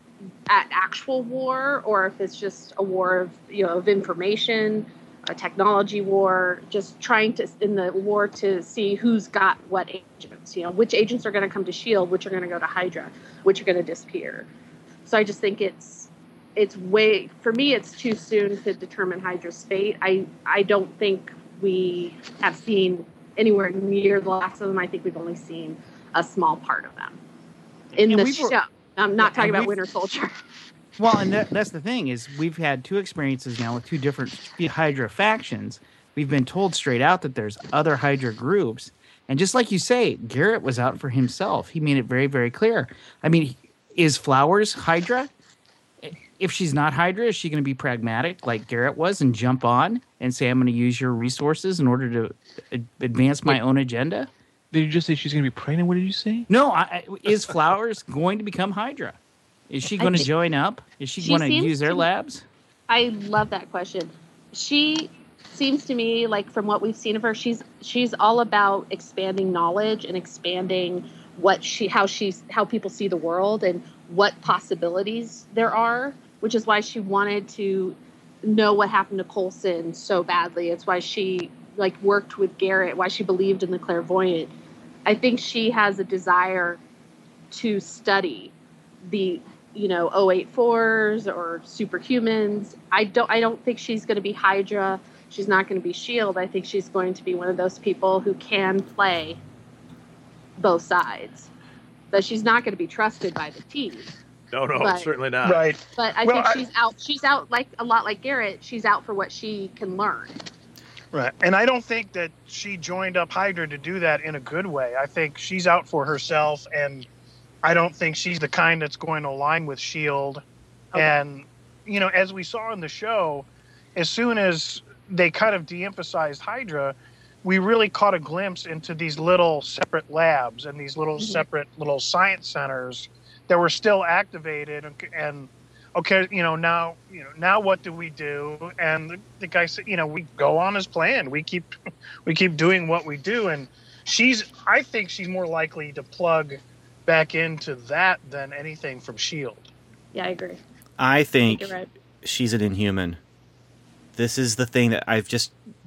at actual war, or if it's just a war of, you know, of information, a technology war, just trying to, in the war, to see who's got what agents, you know, which agents are going to come to SHIELD, which are going to go to Hydra, which are going to disappear. So I just think it's, it's way, for me, it's too soon to determine Hydra's fate. I, I don't think we have seen anywhere near the last of them. I think we've only seen a small part of them in And the we were- show. I'm not Yeah, talking and about we've- Winter Soldier. Well, and that, that's the thing is we've had two experiences now with two different Hydra factions. We've been told straight out that there's other Hydra groups. And just like you say, Garrett was out for himself. He made it very, very clear. I mean, is Flowers Hydra? If she's not Hydra, is she going to be pragmatic like Garrett was and jump on and say, I'm going to use your resources in order to ad- advance my own agenda? Did you just say she's going to be pregnant? What did you say? No, I, I- is Flowers going to become Hydra? Is she I going to think- join up? Is she, She going to seems use their to- labs? I love that question. She seems to me like, from what we've seen of her, she's she's all about expanding knowledge and expanding what she how she's how people see the world and what possibilities there are, which is why she wanted to know what happened to Coulson so badly. It's why she like worked with Garrett, why she believed in the clairvoyant. I think she has a desire to study the, you know, oh eight fours or superhumans. I don't I don't think she's going to be Hydra. She's not going to be SHIELD. I think she's going to be one of those people who can play both sides. But she's not going to be trusted by the team. No, no, But- certainly not. Right. But I Well, think I- she's out she's out like a lot like Garrett. She's out for what she can learn. Right. And I don't think that she joined up Hydra to do that in a good way. I think she's out for herself, and I don't think she's the kind that's going to align with SHIELD. Okay. And, you know, as we saw in the show, as soon as they kind of de-emphasized Hydra, we really caught a glimpse into these little separate labs and these little Mhm. separate little science centers that were still activated. And, and okay, you know, now, you know, now what do we do? And the, the guy said, you know, we go on as planned. We keep, we keep doing what we do. And she's, I think she's more likely to plug back into that than anything from SHIELD. Yeah, I agree. I I think think you're right. she's an Inhuman. This is the thing that I've just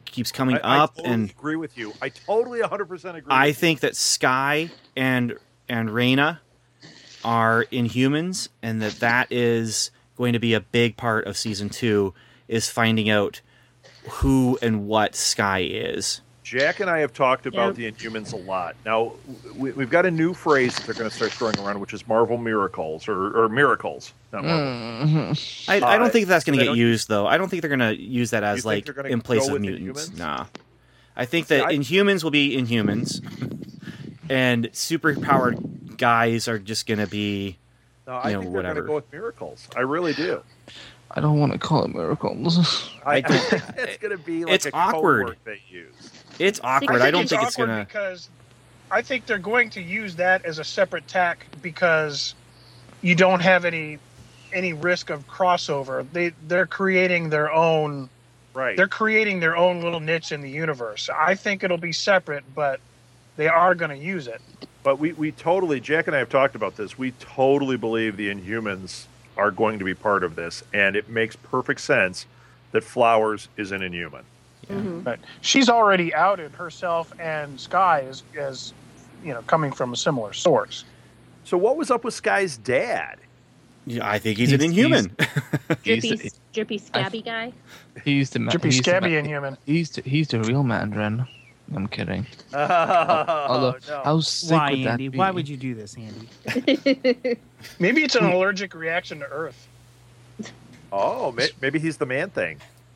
keeps coming I, up, I totally and agree with you. I totally one hundred percent agree. I with think that Sky and and Reyna are Inhumans, and that that is going to be a big part of season two, is finding out who and what Sky is. Jack and I have talked about Yep. the Inhumans a lot. Now, we, we've got a new phrase that they're going to start throwing around, which is Marvel Miracles, or, or Miracles, not Marvel. Mhm. I, I Uh, don't think that's going they to get don't- used, though. I don't think they're going to use that as think like they're gonna in place go of with mutants. Inhumans? Nah, I think See, that I- Inhumans will be Inhumans, and superpowered guys are just going to be. No, I you know, think they're going to whatever. go with Miracles. I really do. I don't want to call it miracles. I, I I don't- think it's going to be like it's a awkward. code word they use. It's awkward. I I, don't it's think it's awkward going to. because I think they're going to use that as a separate tack because you don't have any any risk of crossover. They they're creating their own Right. they're creating their own little niche in the universe. I think it'll be separate, but they are going to use it. But we, we totally, Jack and I have talked about this. We totally believe the Inhumans are going to be part of this, and it makes perfect sense that Flowers is an Inhuman. Mhm. But she's already outed herself and Sky as, as you know, coming from a similar source. So what was up with Sky's dad? Yeah, I think he's, an He's- Inhuman. He's Drippy, the- drippy, scabby guy. He's the ma- Drippy he's the Scabby ma- Inhuman. He's the, he's the real Mandarin. I'm kidding. Oh, Although, no. how sick Why, would that Andy? be? Why would you do this, Andy? Maybe it's an allergic reaction to Earth. Oh, may, maybe he's the man thing.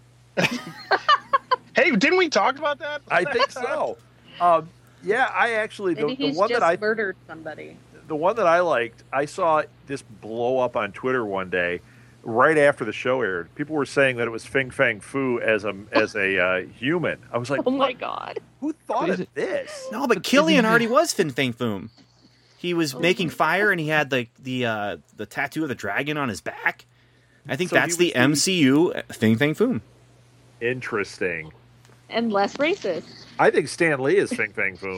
Hey, didn't we talk about that? I think so. Um, yeah, I actually the, Maybe the he's one just that I murdered somebody. the one that I liked, I saw this blow up on Twitter one day, right after the show aired. People were saying that it was Fing Fang Fu as a as a uh, human. I was like, Oh my what? god. Who thought Is of it- this? No, but Killian already was Fin Fang Foom. He was making fire, and he had the the uh, the tattoo of the dragon on his back. I think So he that's was the the- M C U Fin Fang Foom. Interesting. And less racist. I think Stan Lee is Fing Fang Foom.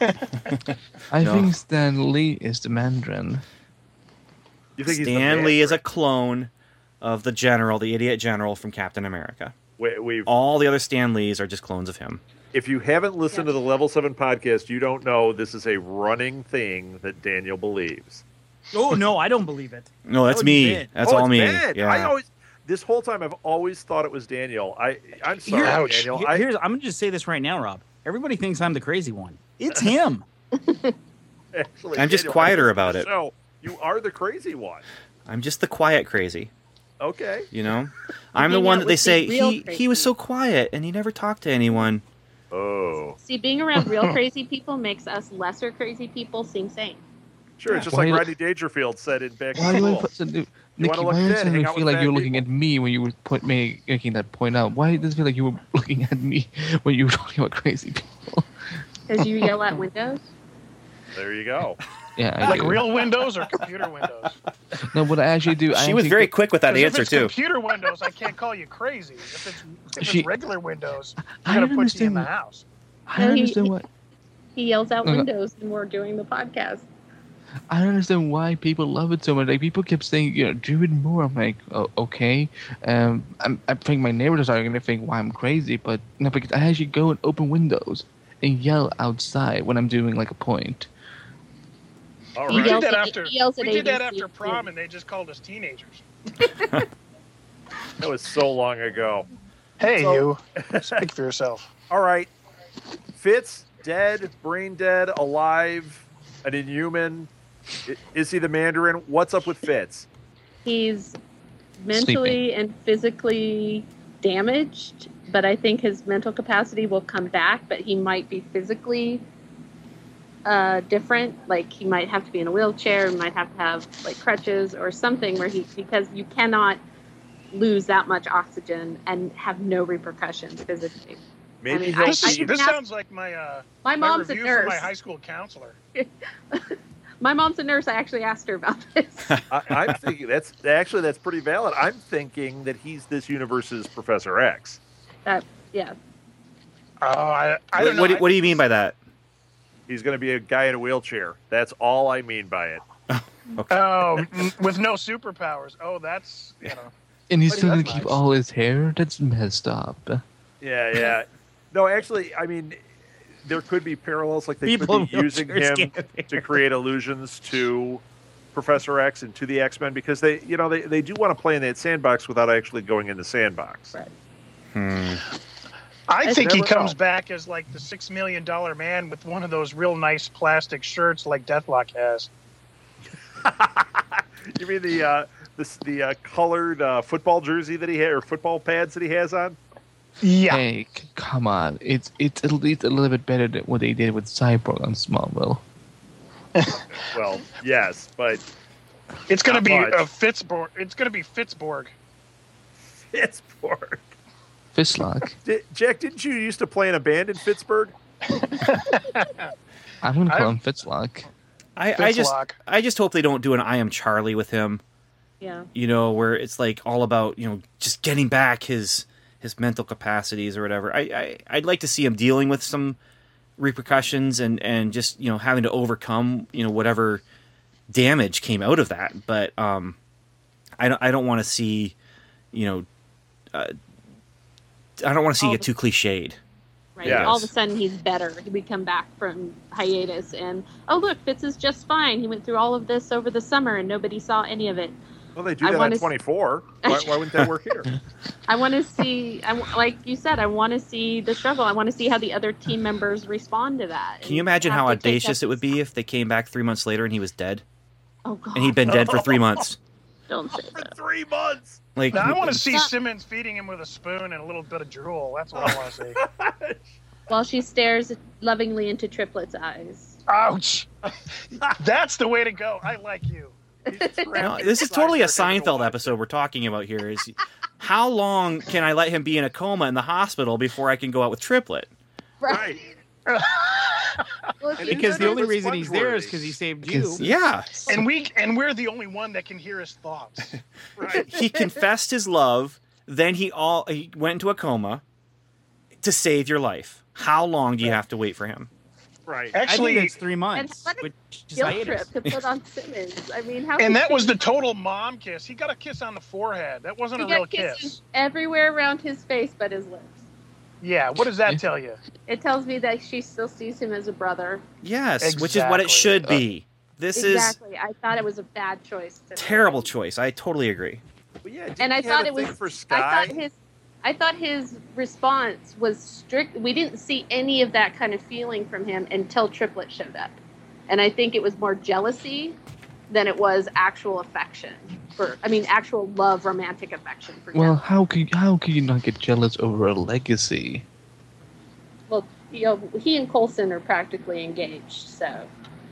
I No. think Stan Lee is the Mandarin. You think he's the Stan Lee is a Mandarin? clone of the general, the idiot general from Captain America. We, we've, All the other Stan Lees are just clones of him. if you haven't listened Yeah. to the Level Seven podcast, you don't know this is a running thing that Daniel believes. Oh no, I don't believe it. No, that's would be me. Ben. That's Oh, all it's me. Ben. Yeah. I always this whole time I've always thought it was Daniel. I I'm sorry, Here- Daniel. here- I, here's, I'm gonna just say this right now, Rob. Everybody thinks I'm the crazy one. It's him. actually, I'm just Daniel, quieter I about listen to it. the show. You are the crazy one. I'm just the quiet crazy. Okay. You know, I'm the hang one out that they with the say real he crazy. he was so quiet and he never talked to anyone. Oh, See, being around real crazy people makes us lesser crazy people seem sane. sure. It's just Why like do- Rodney Dangerfield said in Back to Why do I School. put so, Nikki, wanna look why does thin, it hang out feel with like you were fat looking people. at me when you were put, me, making that point out? Why does it feel like you were looking at me when you were talking about crazy people? Because you yell at windows. There you go. Yeah, I Like do. real windows or computer windows? No, what I actually do. I She was actually very go- quick with that 'Cause if answer it's too. computer windows, I can't call you crazy. If it's, if She- it's regular windows, I I'm don't gonna put you in understand. the house. I No, don't he- understand he- why. He yells out No, no. windows when we're doing the podcast. I don't understand why people love it so much. Like people kept saying, you know, do it more. I'm like, oh, okay. Um, I'm, I think my neighbors are gonna think why I'm crazy, but no, because I actually go and open windows and yell outside when I'm doing like a point. All He We right. yells did that at- after. he yells at We did that A B C after prom, too. and they just called us teenagers. That was so long ago. Hey, So- you. Speak for yourself. All right. Fitz, dead, brain dead, alive, an Inhuman. I- Is he the Mandarin? What's up with Fitz? He's mentally and physically damaged, but I think his mental capacity will come back, but he might be physically uh, different. Like he might have to be in a wheelchair, might have to have like crutches or something where he, because you cannot lose that much oxygen and have no repercussions physically. Maybe I mean, he'll I- This, I is, be. can this have- sounds like my uh, My my mom's a review from nurse. my high school counselor. My mom's a nurse. I actually asked her about this. I, I'm thinking that's actually that's pretty valid. I'm thinking that he's this universe's Professor X. that yeah. Oh, I, I What, don't know. what, do- I- what do you mean by that? He's going to be a guy in a wheelchair. That's all I mean by it. Oh, m- with no superpowers. Oh, that's you know. And he's But still he- gonna that's keep nice. all his hair. That's messed up. Yeah, yeah. No, actually, I mean, there could be parallels. Like they People could be in using wheelchairs him can't to create illusions to Professor X and to the X-Men because they, you know, they, they do want to play in that sandbox without actually going in the sandbox. Right. Hmm. I I think he never comes know. back as like the six million dollar man with one of those real nice plastic shirts like Deathlock has. You mean the uh, this the uh, colored uh, football jersey that he had or football pads that he has on? Yeah. Hey, c- come on. It's it's at least a little bit better than what they did with Cyborg on Smallville. Well, yes, but It's going to Not be much. a Fitzborg. It's going to be Fitzborg. Pittsburgh. Fistlock. Did, Jack, didn't you used to play in a band in Pittsburgh? I'm gonna call I- him Fitzlock. I, I just Fitzlock. I just hope they don't do an I Am Charlie with him. Yeah. You know, where it's like all about, you know, just getting back his his mental capacities or whatever. I, I I'd like to see him dealing with some repercussions and and just, you know, having to overcome, you know, whatever damage came out of that. But um, I don't I don't want to see, you know, uh, I don't want to see All it get the- too cliched. Right. Yes. All of a sudden, he's better. We come back from hiatus, and oh look, Fitz is just fine. He went through all of this over the summer, and nobody saw any of it. Well, they do I that on wanna s- twenty-four. Why, why wouldn't that work here? I want to see, I, w- like you said, I want to see the struggle. I want to see how the other team members respond to that. Can you imagine have how to take audacious that- it would be if they came back three months later and he was dead, Oh God! and he'd been dead for three months? Don't say For that. three months. Like, Now, I want to see Stop. Simmons feeding him with a spoon and a little bit of drool. That's what I want to see. While she stares lovingly into Triplet's eyes. Ouch. That's the way to go. I like you. no, this is totally a Seinfeld episode we're talking about here. Is how long can I let him be in a coma in the hospital before I can go out with Triplet? Right. Well, if And you- Because the only It's reason he's there is sponge-worthy. because he saved you. Because- Yeah, And we and we're the only one that can hear his thoughts. Right. he confessed his love. Then he all he went into a coma to save your life. How long do you have to wait for him? Right. I Actually, think it's three months. what a Which is guilt hiatus. trip to put on Simmons. I mean, how? and could that was she- the total mom kiss. He got a kiss on the forehead. That wasn't He a real got kisses kiss. everywhere around his face but his lips. Yeah, what does that tell you? It tells me that she still sees him as a brother. Yes, which is what it Exactly. should be. This exactly. I thought it was a bad choice. is To terrible make. choice. I totally agree. But yeah, didn't And I he have thought a it was. thing for I Sky. thought his. I thought his response was strict. We didn't see any of that kind of feeling from him until Triplet showed up, and I think it was more jealousy than it was actual affection for. I mean, actual love, romantic affection for. Well, Jeff. how could how could you not get jealous over a legacy? Well, you know, he and Coulson are practically engaged, so.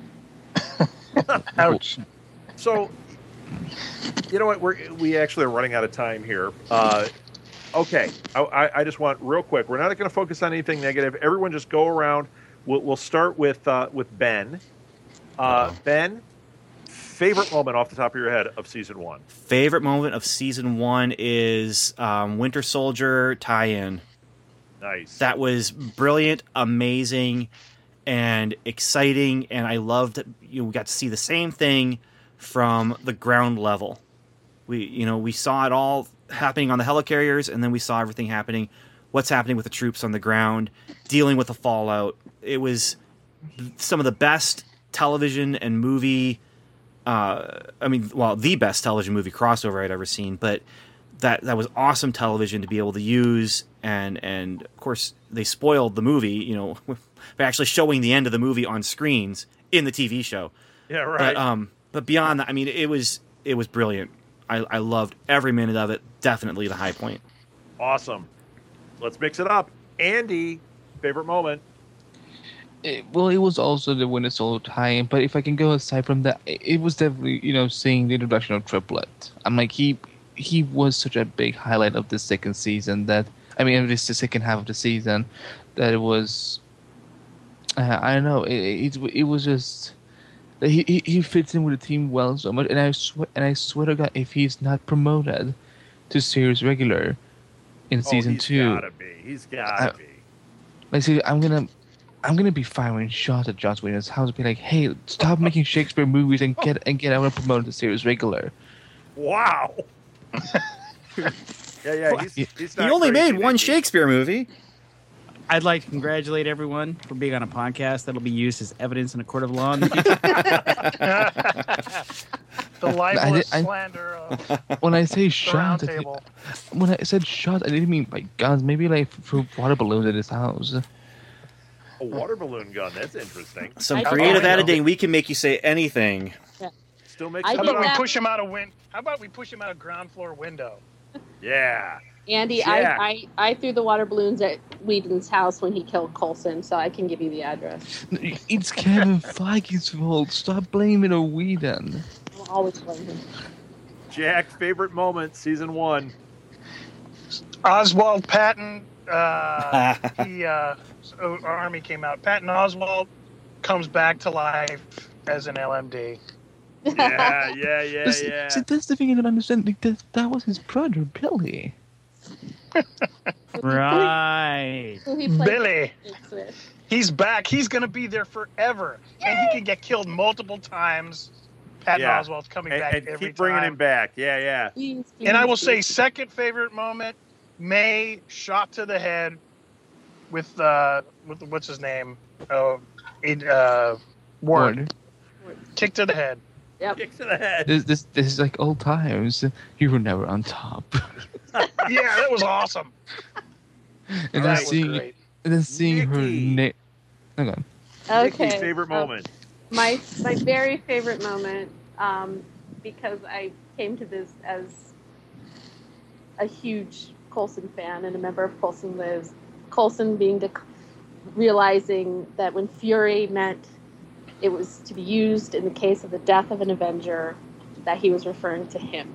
Ouch. So, you know what? We're we actually are running out of time here. Uh, okay, I, I, I just want real quick. We're not going to focus on anything negative. Everyone, just go around. We'll, we'll start with uh, with Ben. Uh, Ben, favorite moment off the top of your head of season one? Favorite moment of season one is um, Winter Soldier tie-in. Nice. That was brilliant, amazing, and exciting, and I loved that you know, we got to see the same thing from the ground level. We, you know, we saw it all happening on the helicarriers, and then we saw everything happening, what's happening with the troops on the ground, dealing with the fallout. It was some of the best television and movie. Uh, I mean, well, the best television movie crossover I'd ever seen, but that that was awesome television to be able to use, and and of course they spoiled the movie, you know, by actually showing the end of the movie on screens in the T V show. yeah, right. But um, but beyond that, I mean, it was it was brilliant. I, I loved every minute of it. Definitely the high point. Awesome. Let's mix it up. Andy, favorite moment? It, well, it was also the Winter Soldier tie-in, but if I can go aside from that, it, it was definitely, you know, seeing the introduction of Triplet. I'm like, he he was such a big highlight of the second season that, I mean, this the second half of the season, that it was, uh, I don't know, it, it, it was just, he, he he fits in with the team well so much, and I swear, and I swear to God, if he's not promoted to series regular in season oh, he's two, gotta be. He's gotta I- be. like, see, I'm gonna, I'm gonna be firing shots at Joss Whedon's house, be like, "Hey, stop making Shakespeare movies and get and get out promoted to series regular." Wow. yeah, yeah. He's, he's He not only crazy, made one Nicky. Shakespeare movie. I'd like to congratulate everyone for being on a podcast that'll be used as evidence in a court of law in the future. The libelous I- I- slander of When I say the shot, round I thi- table. when I said shot, I didn't mean by guns. Maybe like through water balloons at his house. A water balloon gun. That's interesting. Some I- creative Oh, I know. editing. We can make you say anything. Still makes I How sense. did about we that- push him out a win? How about we push him out a ground floor window? Yeah. Andy, Jack. I, I, I threw the water balloons at Whedon's house when he killed Coulson, so I can give you the address. It's Kevin Feige's fault. Stop blaming a Whedon. I'll always blame him. Jack, favorite moment, season one. Oswald Patton. Uh, he uh, so army came out. Patton Oswald comes back to life as an L M D. Yeah, yeah, yeah, But see, yeah. see, that's the thing I don't understand. Like, that, that was his brother, Billy. Right. Who he played Billy. with. He's back. He's going to be there forever. And he can get killed multiple times. Patton Yeah. Oswald's coming And, back and every keep bringing time. him back. Yeah, yeah. Please, And I will please, say, please. second favorite moment, May shot to the head with, uh, with what's his name? Oh, it, uh, Ward. Ward. Kick to the head. Yep. Kick to the head. This, this, this is like old times. You were never on top. Yeah, that was awesome. and That then was seeing, great. and then seeing her Nikki. name. Hang on. Okay. Nikki's favorite um, moment. my my very favorite moment, um, because I came to this as a huge Coulson fan and a member of Coulson Lives. Coulson being the realizing that when Fury meant it was to be used in the case of the death of an Avenger, that he was referring to him.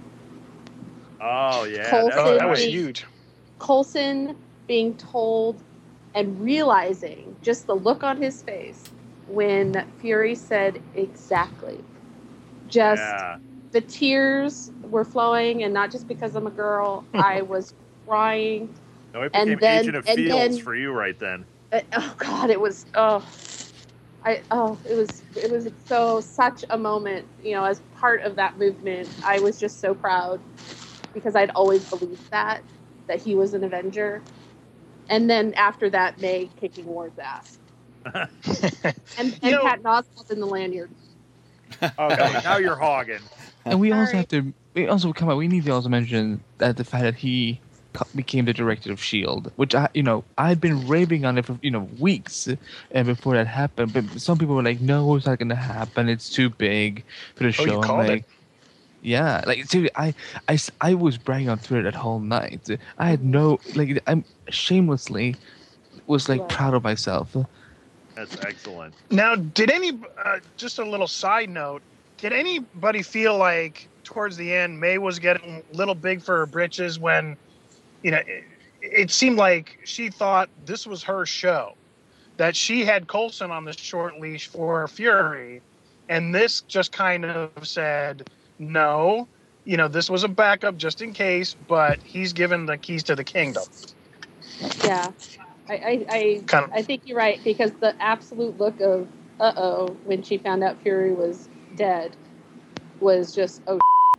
Oh, yeah. Coulson Oh, that was being- huge. Coulson being told and realizing just the look on his face when Fury said exactly. Just Yeah. the tears were flowing, and not just because I'm a girl. I was crying. No, it and became then- Agent of and Fields then- for you right then. Uh, oh God, it was oh, I oh it was it was so such a moment. You know, as part of that movement, I was just so proud because I'd always believed that that he was an Avenger. And then after that, May kicking Ward's ass, and, and You know- Patton Oswalt in the lanyard. Okay, now you're hogging. And we also Sorry. have to. We also come on. We need to also mention that the fact that he co- became the director of Shield, which I, you know, I'd been raving on it for you know weeks, and before that happened. But some people were like, "No, it's not going to happen. It's too big for the Oh, show." you I'm called like, it. yeah, like seriously, I, I, s- I was bragging on Twitter that whole night. I had no like, I'm shamelessly was like Right. proud of myself. That's excellent. Now, did any, uh, just a little side note, did anybody feel like towards the end May was getting a little big for her britches when, you know, it, it seemed like she thought this was her show, that she had Coulson on the short leash for Fury, and this just kind of said, no, you know, this was a backup just in case, but he's given the keys to the kingdom. Yeah, I I, I Kind of, I think you're right, because the absolute look of uh oh when she found out Fury was dead was just oh.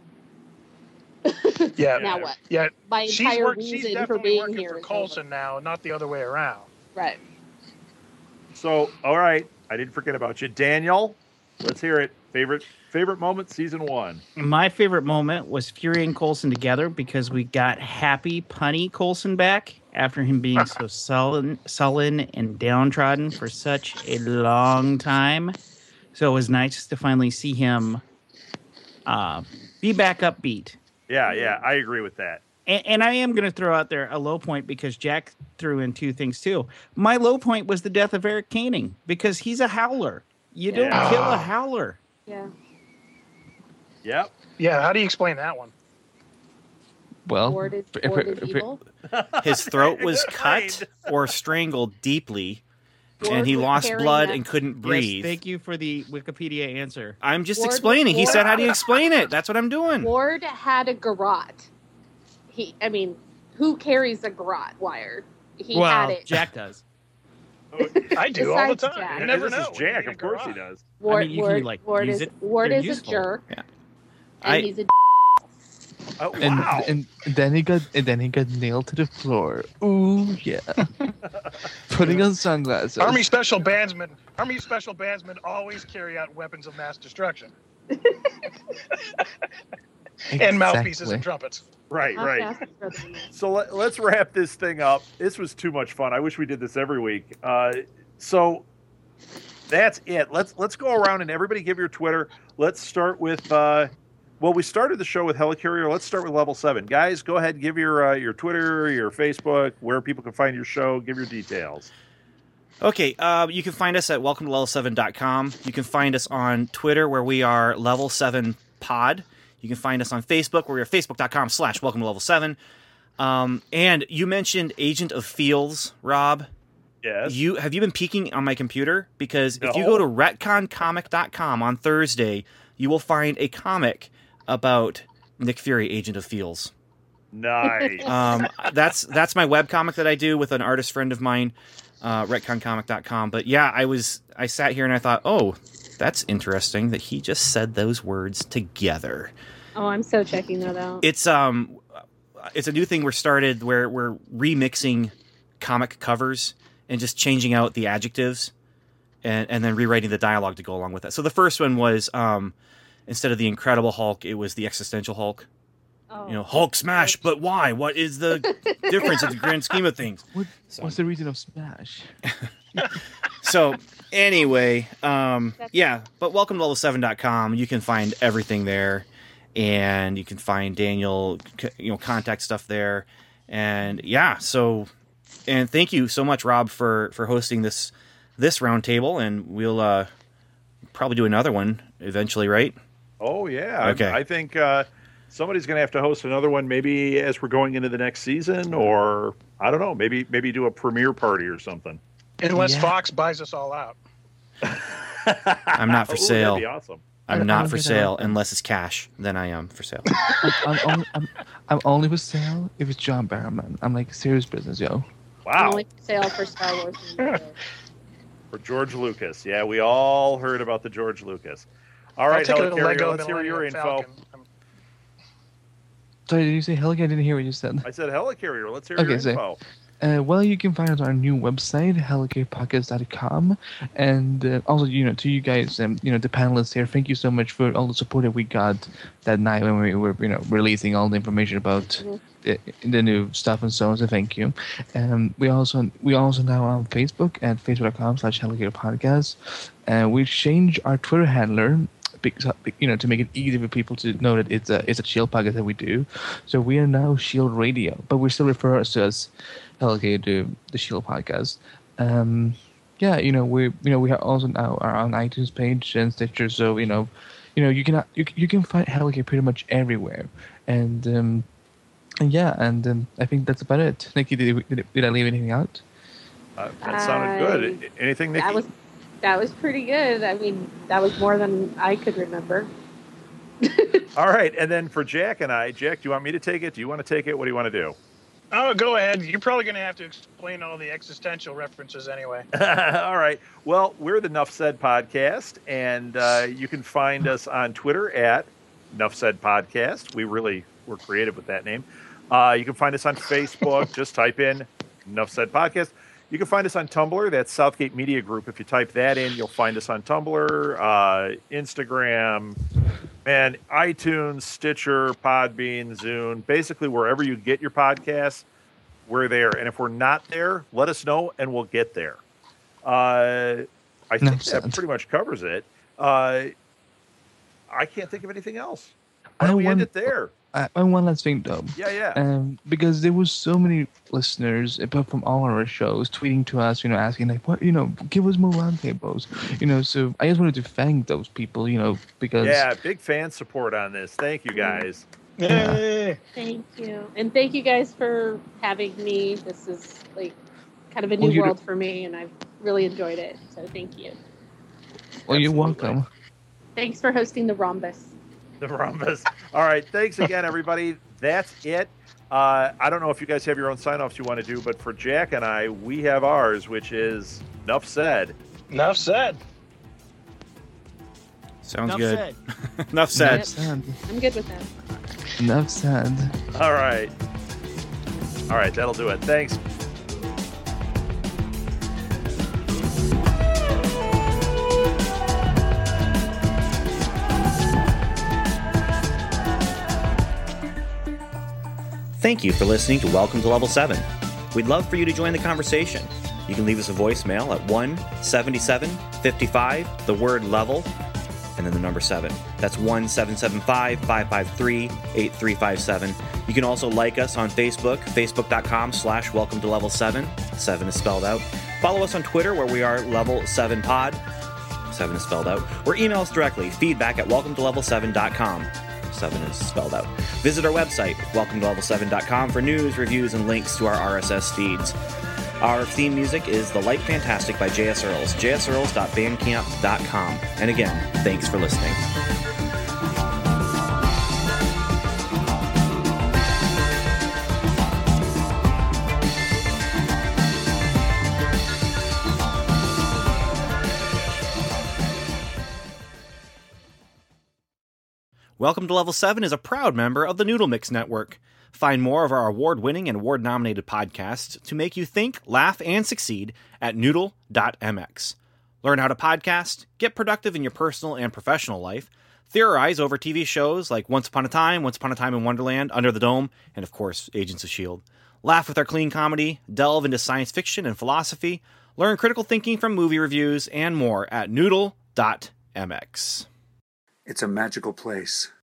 yeah, Now what? yeah. My She's entire work, she's reason for definitely being working here for is Coulson now, not the other way around. over. Right. So, all right, I didn't forget about you, Daniel. Let's hear it. Favorite favorite moment, season one. My favorite moment was Fury and Coulson together because we got happy punny Coulson back after him being so sullen, sullen and downtrodden for such a long time. So it was nice to finally see him uh, be back upbeat. Yeah, yeah, I agree with that. And, and I am going to throw out there a low point because Jack threw in two things too. My low point was the death of Eric Caning because he's a howler. You don't Yeah. kill a howler. Yeah. Yep. Yeah, how do you explain that one? Well, Ward is, if- Ward if- is if- evil. His throat was cut Explained. or strangled deeply, Ward and he was lost carrying blood that- and couldn't Yes, breathe. thank you for the Wikipedia answer. I'm just Ward- explaining. He Ward- said, "How do you explain it?" That's what I'm doing. Ward had a garrote. He, I mean, who carries a garrote wire? He well, had it. Jack does. I do all the Besides time. Jack. You never this know. is when you Jack. need a Of course he garage. does. Ward, I mean, you can, Ward, like, Ward use is it. Ward They're is useful. a jerk, Yeah. and I- he's a. Oh, and, wow. and then he got and then he got nailed to the floor. Ooh yeah. Putting on sunglasses. Army special bandsmen. Army special bandsmen always carry out weapons of mass destruction. And mouthpieces and trumpets. Right, right. So let, let's wrap this thing up. This was too much fun. I wish we did this every week. Uh, so that's it. Let's let's go around and everybody give your Twitter. Let's start with. Uh, well, we started the show with Helicarrier. Let's start with Level Seven. Guys, go ahead. Give your uh, your Twitter, your Facebook, where people can find your show. Give your details. Okay, uh, you can find us at welcome to level seven dot com. You can find us on Twitter, where we are Level seven Pod. You can find us on Facebook, where we are facebook dot com slash welcome to level seven. Um, and you mentioned Agent of Fields, Rob. Yes. You have you been peeking on my computer? Because No. if you go to retcon comic dot com on Thursday, you will find a comic about Nick Fury, Agent of Fields. Nice. Um, that's that's my webcomic that I do with an artist friend of mine, uh, retcon comic dot com. But yeah, I was I sat here and I thought, oh, that's interesting that he just said those words together. Oh, I'm so checking that out. It's um, it's a new thing we're started where we're remixing comic covers and just changing out the adjectives, and and then rewriting the dialogue to go along with that. So the first one was um, instead of the Incredible Hulk, it was the Existential Hulk. Oh. You know, Hulk smash, but why? What is the difference in the grand scheme of things? What, So- what's the reason of Smash? So anyway, um, yeah, but welcome to level seven dot com. You can find everything there, and you can find Daniel, c- you know, contact stuff there. And yeah, so, and thank you so much, Rob, for, for hosting this, this roundtable, and we'll, uh, probably do another one eventually, right? Oh yeah. Okay. I, I think uh, somebody's going to have to host another one, maybe as we're going into the next season, or I don't know, maybe maybe do a premiere party or something. Unless Yeah. Fox buys us all out. I'm not for Ooh, sale. That'd be awesome. I'm I- I not don't for get that. sale unless it's cash. Then I am for sale. I'm, I'm, only, I'm, I'm only for sale if it's John Barrowman. I'm like serious business, yo. I'm Wow. only for sale for Star Wars. For George Lucas. Yeah, we all heard about the George Lucas. All right, I'll take a Helicarrier, Lego let's hear your Millennium info. Falcon. I'm- Sorry, did you say Helicarrier? I didn't hear what you said. I said Helicarrier, let's hear Okay, your so- info. Uh, well, you can find us on our new website, helicarrier podcast dot com, and uh, also, you know, to you guys, um, you know, the panelists here, thank you so much for all the support that we got that night when we were, you know, releasing all the information about Mhm. the, the new stuff and so on. So thank you. Um, we also we also now on Facebook at facebook dot com slash helicarrier podcast, and we changed our Twitter handler. Because, you know, to make it easy for people to know that it's a it's a Shield podcast that we do. So we are now Shield Radio, but we still refer us to as Helicarrier to the Shield podcast. Um, yeah, you know we you know we are also now are on iTunes page and Stitcher. So you know, you know you can you, you can find Helicarrier pretty much everywhere. And um, and yeah, and um, I think that's about it. Nikki, did did, did I leave anything out? Uh, that sounded good. Anything, Nikki? That was that was pretty good. I mean, that was more than I could remember. All right, and then for Jack and I, Jack, do you want me to take it? Do you want to take it? What do you want to do? Oh, go ahead. You're probably going to have to explain all the existential references anyway. All right. Well, we're the Nuff Said Podcast, and uh, you can find us on Twitter at Nuff Said Podcast. We really were creative with that name. Uh, you can find us on Facebook. Just type in Nuff Said Podcast. You can find us on Tumblr. That's Southgate Media Group. If you type that in, you'll find us on Tumblr, uh, Instagram, and iTunes, Stitcher, Podbean, Zune. Basically, wherever you get your podcasts, we're there. And if we're not there, let us know, and we'll get there. Uh, I think No that sense. pretty much covers it. Uh, I can't think of anything else. Why I don't we end want- it there? Uh, and one last thing though. Yeah, yeah. Um, because there was so many listeners, apart from all our shows, tweeting to us, you know, asking like, what, you know, give us more roundtables, you know. So I just wanted to thank those people, you know, because Yeah, big fan support on this. Thank you, guys. Yay. Thank you, and thank you guys for having me. This is like kind of a new Well, you world for me, and I've really enjoyed it. So thank you. well, you're Absolutely. welcome. Thanks for hosting the Rhombus. The rhombus. All right. Thanks again, everybody. That's it. Uh, I don't know if you guys have your own sign-offs you want to do, but for Jack and I, we have ours, which is Nuff Said. Enough said. Sounds Enough good. said. Enough said. Enough said. I'm good with that. Enough said. All right. All right. That'll do it. Thanks. Thank you for listening to Welcome to Level seven. We'd love for you to join the conversation. You can leave us a voicemail at one seven seven five five, the word level, and then the number seven. That's one seven seven five, five five three, eight three five seven. You can also like us on Facebook, facebook.com slash welcome to level seven. seven is spelled out. Follow us on Twitter, where we are level seven pod. seven is spelled out. Or email us directly, feedback at welcome to level seven dot com. seven is spelled out. Visit our website, welcome to level seven dot com, for news, reviews, and links to our R S S feeds. Our theme music is The Light Fantastic by J S Earls, j s earls dot bandcamp dot com. And again, thanks for listening. Welcome to Level seven is a proud member of the Noodle Mix Network. Find more of our award-winning and award-nominated podcasts to make you think, laugh, and succeed at noodle dot m x. Learn how to podcast, get productive in your personal and professional life, theorize over T V shows like Once Upon a Time, Once Upon a Time in Wonderland, Under the Dome, and of course, Agents of S H I E L D. Laugh with our clean comedy, delve into science fiction and philosophy, learn critical thinking from movie reviews, and more at noodle dot m x. It's a magical place.